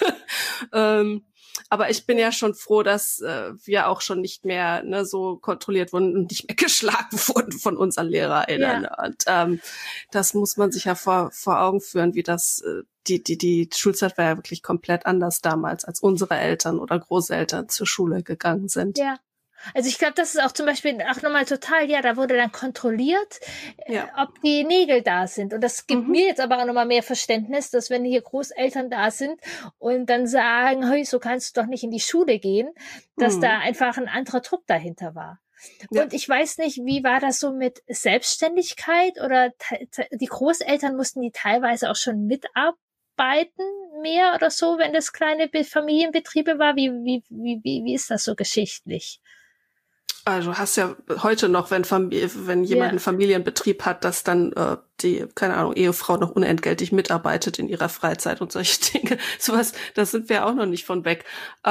Aber ich bin ja schon froh, dass wir auch schon nicht mehr so kontrolliert wurden und nicht mehr geschlagen wurden von unseren LehrerInnen. Ja. Und das muss man sich ja vor Augen führen, wie das die Schulzeit war ja wirklich komplett anders damals, als unsere Eltern oder Großeltern zur Schule gegangen sind. Ja. Also ich glaube, das ist auch zum Beispiel auch nochmal total, da wurde dann kontrolliert, ob die Nägel da sind. Und das gibt mir jetzt aber auch nochmal mehr Verständnis, dass wenn hier Großeltern da sind und dann sagen, hey, so kannst du doch nicht in die Schule gehen, dass da einfach ein anderer Druck dahinter war. Ja. Und ich weiß nicht, wie war das so mit Selbstständigkeit, oder die Großeltern mussten die teilweise auch schon mitarbeiten mehr oder so, wenn das kleine Familienbetriebe war? Wie ist das so geschichtlich? Also hast ja heute noch, wenn jemand einen Familienbetrieb hat, dass dann die, keine Ahnung, Ehefrau noch unentgeltlich mitarbeitet in ihrer Freizeit und solche Dinge. Sowas, da sind wir auch noch nicht von weg.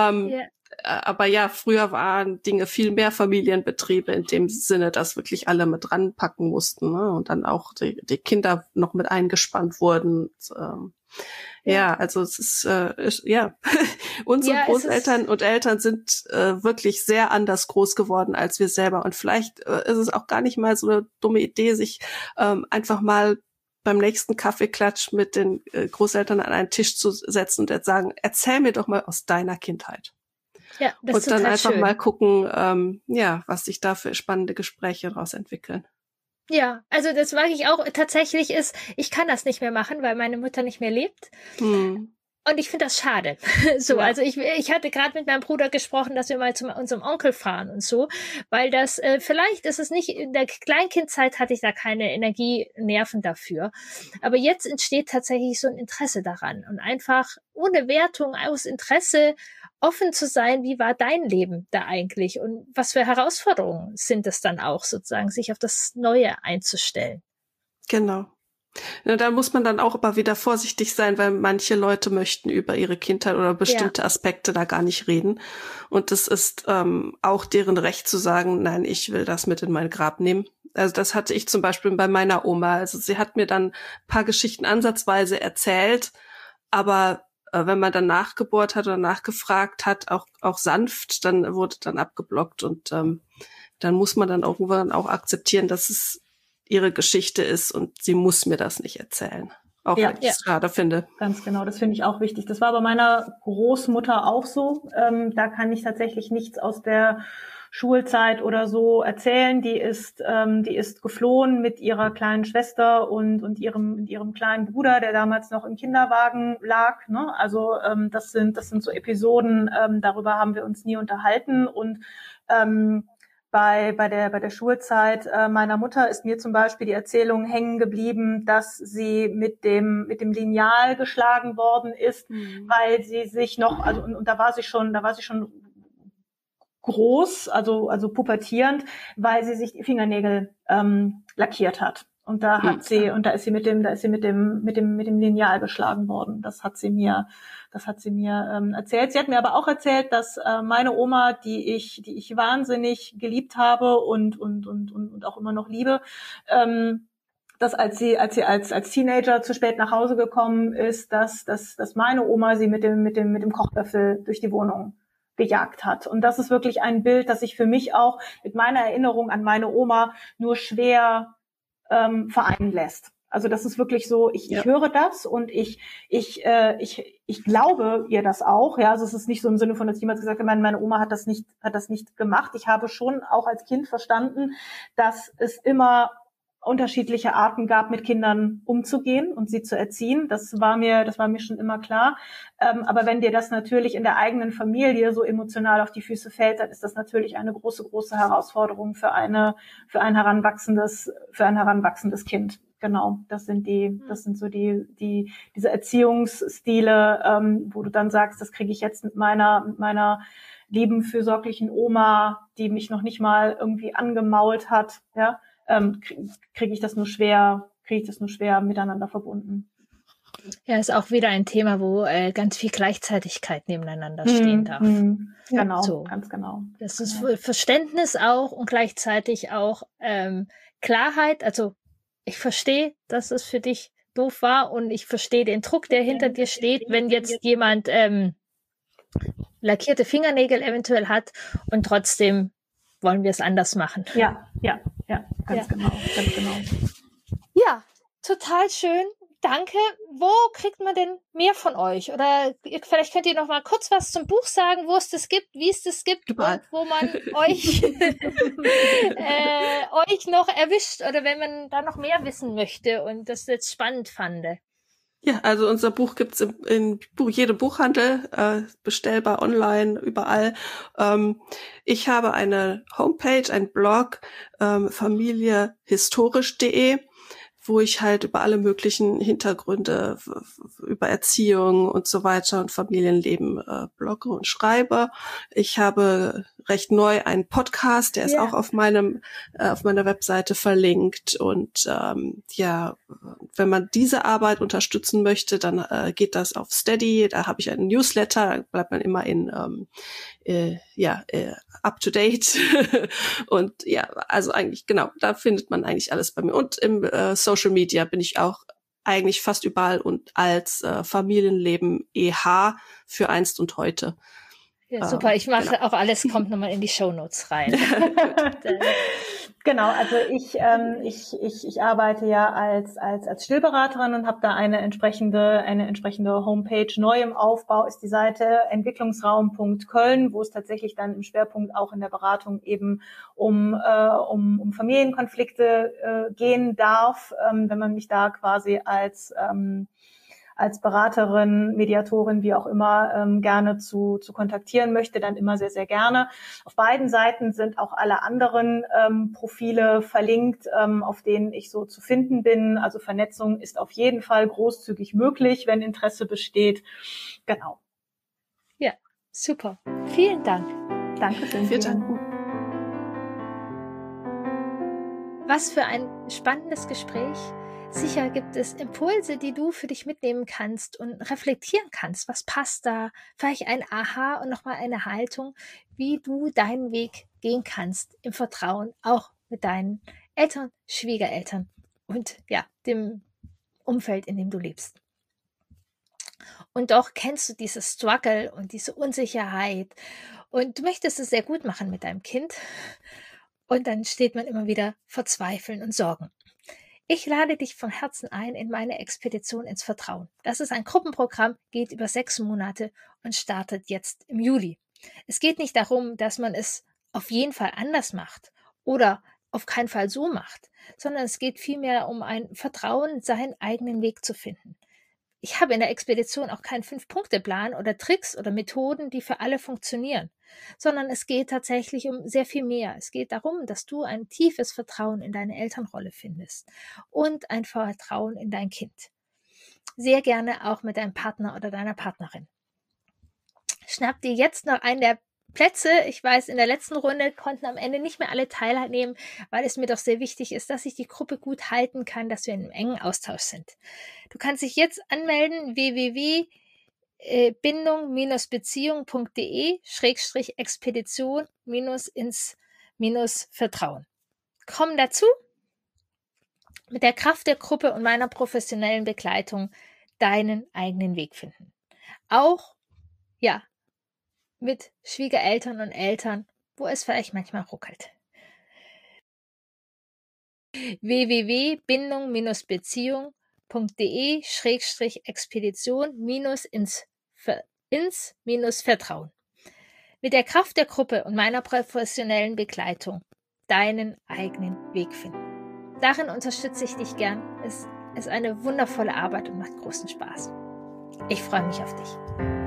Aber ja, früher waren Dinge viel mehr Familienbetriebe in dem Sinne, dass wirklich alle mit ranpacken mussten, ne? Und dann auch die Kinder noch mit eingespannt wurden. Also es ist unsere Großeltern und Eltern sind wirklich sehr anders groß geworden als wir selber. Und vielleicht ist es auch gar nicht mal so eine dumme Idee, sich einfach mal beim nächsten Kaffeeklatsch mit den Großeltern an einen Tisch zu setzen und sagen, erzähl mir doch mal aus deiner Kindheit. Ja, das ist und dann einfach schön. mal gucken, was sich da für spannende Gespräche daraus entwickeln. Ja, also das mag ich auch. Tatsächlich ich kann das nicht mehr machen, weil meine Mutter nicht mehr lebt. Und ich finde das schade. Also ich hatte gerade mit meinem Bruder gesprochen, dass wir mal zu unserem Onkel fahren und so, weil das, vielleicht ist es nicht, in der Kleinkindzeit hatte ich da keine Nerven dafür. Aber jetzt entsteht tatsächlich so ein Interesse daran und einfach ohne Wertung, aus Interesse offen zu sein, wie war dein Leben da eigentlich und was für Herausforderungen sind es dann auch sozusagen, sich auf das Neue einzustellen. Genau. Ja, da muss man dann auch aber wieder vorsichtig sein, weil manche Leute möchten über ihre Kindheit oder bestimmte Aspekte da gar nicht reden. Und es ist auch deren Recht zu sagen, nein, ich will das mit in mein Grab nehmen. Also das hatte ich zum Beispiel bei meiner Oma. Also sie hat mir dann ein paar Geschichten ansatzweise erzählt, aber wenn man dann nachgebohrt hat oder nachgefragt hat, auch sanft, dann wurde dann abgeblockt. Und dann muss man dann irgendwann auch akzeptieren, dass es ihre Geschichte ist und sie muss mir das nicht erzählen. Auch wenn ich es schade finde. Ganz genau, das finde ich auch wichtig. Das war bei meiner Großmutter auch so. Da kann ich tatsächlich nichts aus der Schulzeit oder so erzählen. Die ist geflohen mit ihrer kleinen Schwester und ihrem kleinen Bruder, der damals noch im Kinderwagen lag. Ne? Also das sind so Episoden, darüber haben wir uns nie unterhalten. Und bei der Schulzeit meiner Mutter ist mir zum Beispiel die Erzählung hängen geblieben, dass sie mit dem Lineal geschlagen worden ist, weil sie sich noch, also und da war sie schon groß, also pubertierend, weil sie sich die Fingernägel lackiert hat. Und da ist sie mit dem Lineal geschlagen worden. Das hat sie mir erzählt. Sie hat mir aber auch erzählt, dass meine Oma, die ich wahnsinnig geliebt habe und auch immer noch liebe, dass als sie als Teenager zu spät nach Hause gekommen ist, dass meine Oma sie mit dem Kochlöffel durch die Wohnung gejagt hat. Und das ist wirklich ein Bild, das sich für mich auch mit meiner Erinnerung an meine Oma nur schwer vereinen lässt. Also das ist wirklich so, ich höre das und ich glaube ihr das auch. Ja, also es ist nicht so im Sinne von, dass jemand gesagt hat, meine Oma hat das nicht gemacht. Ich habe schon auch als Kind verstanden, dass es immer unterschiedliche Arten gab, mit Kindern umzugehen und sie zu erziehen. Das war mir schon immer klar. Aber wenn dir das natürlich in der eigenen Familie so emotional auf die Füße fällt, dann ist das natürlich eine große, große Herausforderung für ein heranwachsendes Kind. Genau, das sind so diese Erziehungsstile, wo du dann sagst, das kriege ich jetzt mit meiner lieben, fürsorglichen Oma, die mich noch nicht mal irgendwie angemault hat, ja, kriege ich das nur schwer miteinander verbunden. Ja, ist auch wieder ein Thema, wo ganz viel Gleichzeitigkeit nebeneinander stehen darf. Genau, so. Ganz genau. Das ist Verständnis auch und gleichzeitig auch Klarheit. Also ich verstehe, dass es für dich doof war und ich verstehe den Druck, der hinter dir steht, wenn jetzt jemand lackierte Fingernägel eventuell hat und trotzdem wollen wir es anders machen. Ja, ganz genau. Ja, total schön. Danke. Wo kriegt man denn mehr von euch? Oder vielleicht könnt ihr noch mal kurz was zum Buch sagen, wo es das gibt, wie es das gibt Überall. Und wo man euch euch noch erwischt oder wenn man da noch mehr wissen möchte und das jetzt spannend fand. Ja, also unser Buch gibt's in jedem Buchhandel, bestellbar online, überall. Ich habe eine Homepage, ein Blog, familiehistorisch.de, wo ich halt über alle möglichen Hintergründe, über Erziehung und so weiter und Familienleben blogge und schreibe. Ich habe recht neu einen Podcast, der ist auch auf meiner Webseite verlinkt. Und wenn man diese Arbeit unterstützen möchte, dann geht das auf Steady. Da habe ich einen Newsletter, da bleibt man immer up to date. Und ja, also eigentlich, genau, da findet man eigentlich alles bei mir. Und im Social Media bin ich auch eigentlich fast überall und als Familienleben EH für einst und heute. Ja, super. Ich mache auch alles, kommt nochmal in die Shownotes rein. Genau, also ich arbeite ja als Stillberaterin und habe da eine entsprechende Homepage. Neu im Aufbau ist die Seite entwicklungsraum.köln, wo es tatsächlich dann im Schwerpunkt auch in der Beratung eben um Familienkonflikte gehen darf, wenn man mich da quasi als Beraterin, Mediatorin, wie auch immer, gerne zu kontaktieren möchte, dann immer sehr, sehr gerne. Auf beiden Seiten sind auch alle anderen Profile verlinkt, auf denen ich so zu finden bin. Also Vernetzung ist auf jeden Fall großzügig möglich, wenn Interesse besteht. Genau. Ja, super. Vielen Dank. Dankeschön. Vielen Dank. Was für ein spannendes Gespräch. Sicher gibt es Impulse, die du für dich mitnehmen kannst und reflektieren kannst. Was passt da? Vielleicht ein Aha und nochmal eine Haltung, wie du deinen Weg gehen kannst im Vertrauen, auch mit deinen Eltern, Schwiegereltern und ja, dem Umfeld, in dem du lebst. Und doch kennst du dieses Struggle und diese Unsicherheit und du möchtest es sehr gut machen mit deinem Kind und dann steht man immer wieder vor Zweifeln und Sorgen. Ich lade dich von Herzen ein in meine Expedition ins Vertrauen. Das ist ein Gruppenprogramm, geht über 6 Monate und startet jetzt im Juli. Es geht nicht darum, dass man es auf jeden Fall anders macht oder auf keinen Fall so macht, sondern es geht vielmehr um ein Vertrauen, seinen eigenen Weg zu finden. Ich habe in der Expedition auch keinen 5-Punkte-Plan oder Tricks oder Methoden, die für alle funktionieren, sondern es geht tatsächlich um sehr viel mehr. Es geht darum, dass du ein tiefes Vertrauen in deine Elternrolle findest und ein Vertrauen in dein Kind. Sehr gerne auch mit deinem Partner oder deiner Partnerin. Schnapp dir jetzt noch einen der Plätze. Ich weiß, in der letzten Runde konnten am Ende nicht mehr alle teilnehmen, weil es mir doch sehr wichtig ist, dass ich die Gruppe gut halten kann, dass wir in einem engen Austausch sind. Du kannst dich jetzt anmelden, www.bindung-beziehung.de/expedition-ins-Vertrauen. Komm dazu mit der Kraft der Gruppe und meiner professionellen Begleitung deinen eigenen Weg finden. Auch, ja, mit Schwiegereltern und Eltern, wo es vielleicht manchmal ruckelt. www.bindung-beziehung.de/expedition-ins-Vertrauen. Mit der Kraft der Gruppe und meiner professionellen Begleitung deinen eigenen Weg finden. Darin unterstütze ich dich gern. Es ist eine wundervolle Arbeit und macht großen Spaß. Ich freue mich auf dich.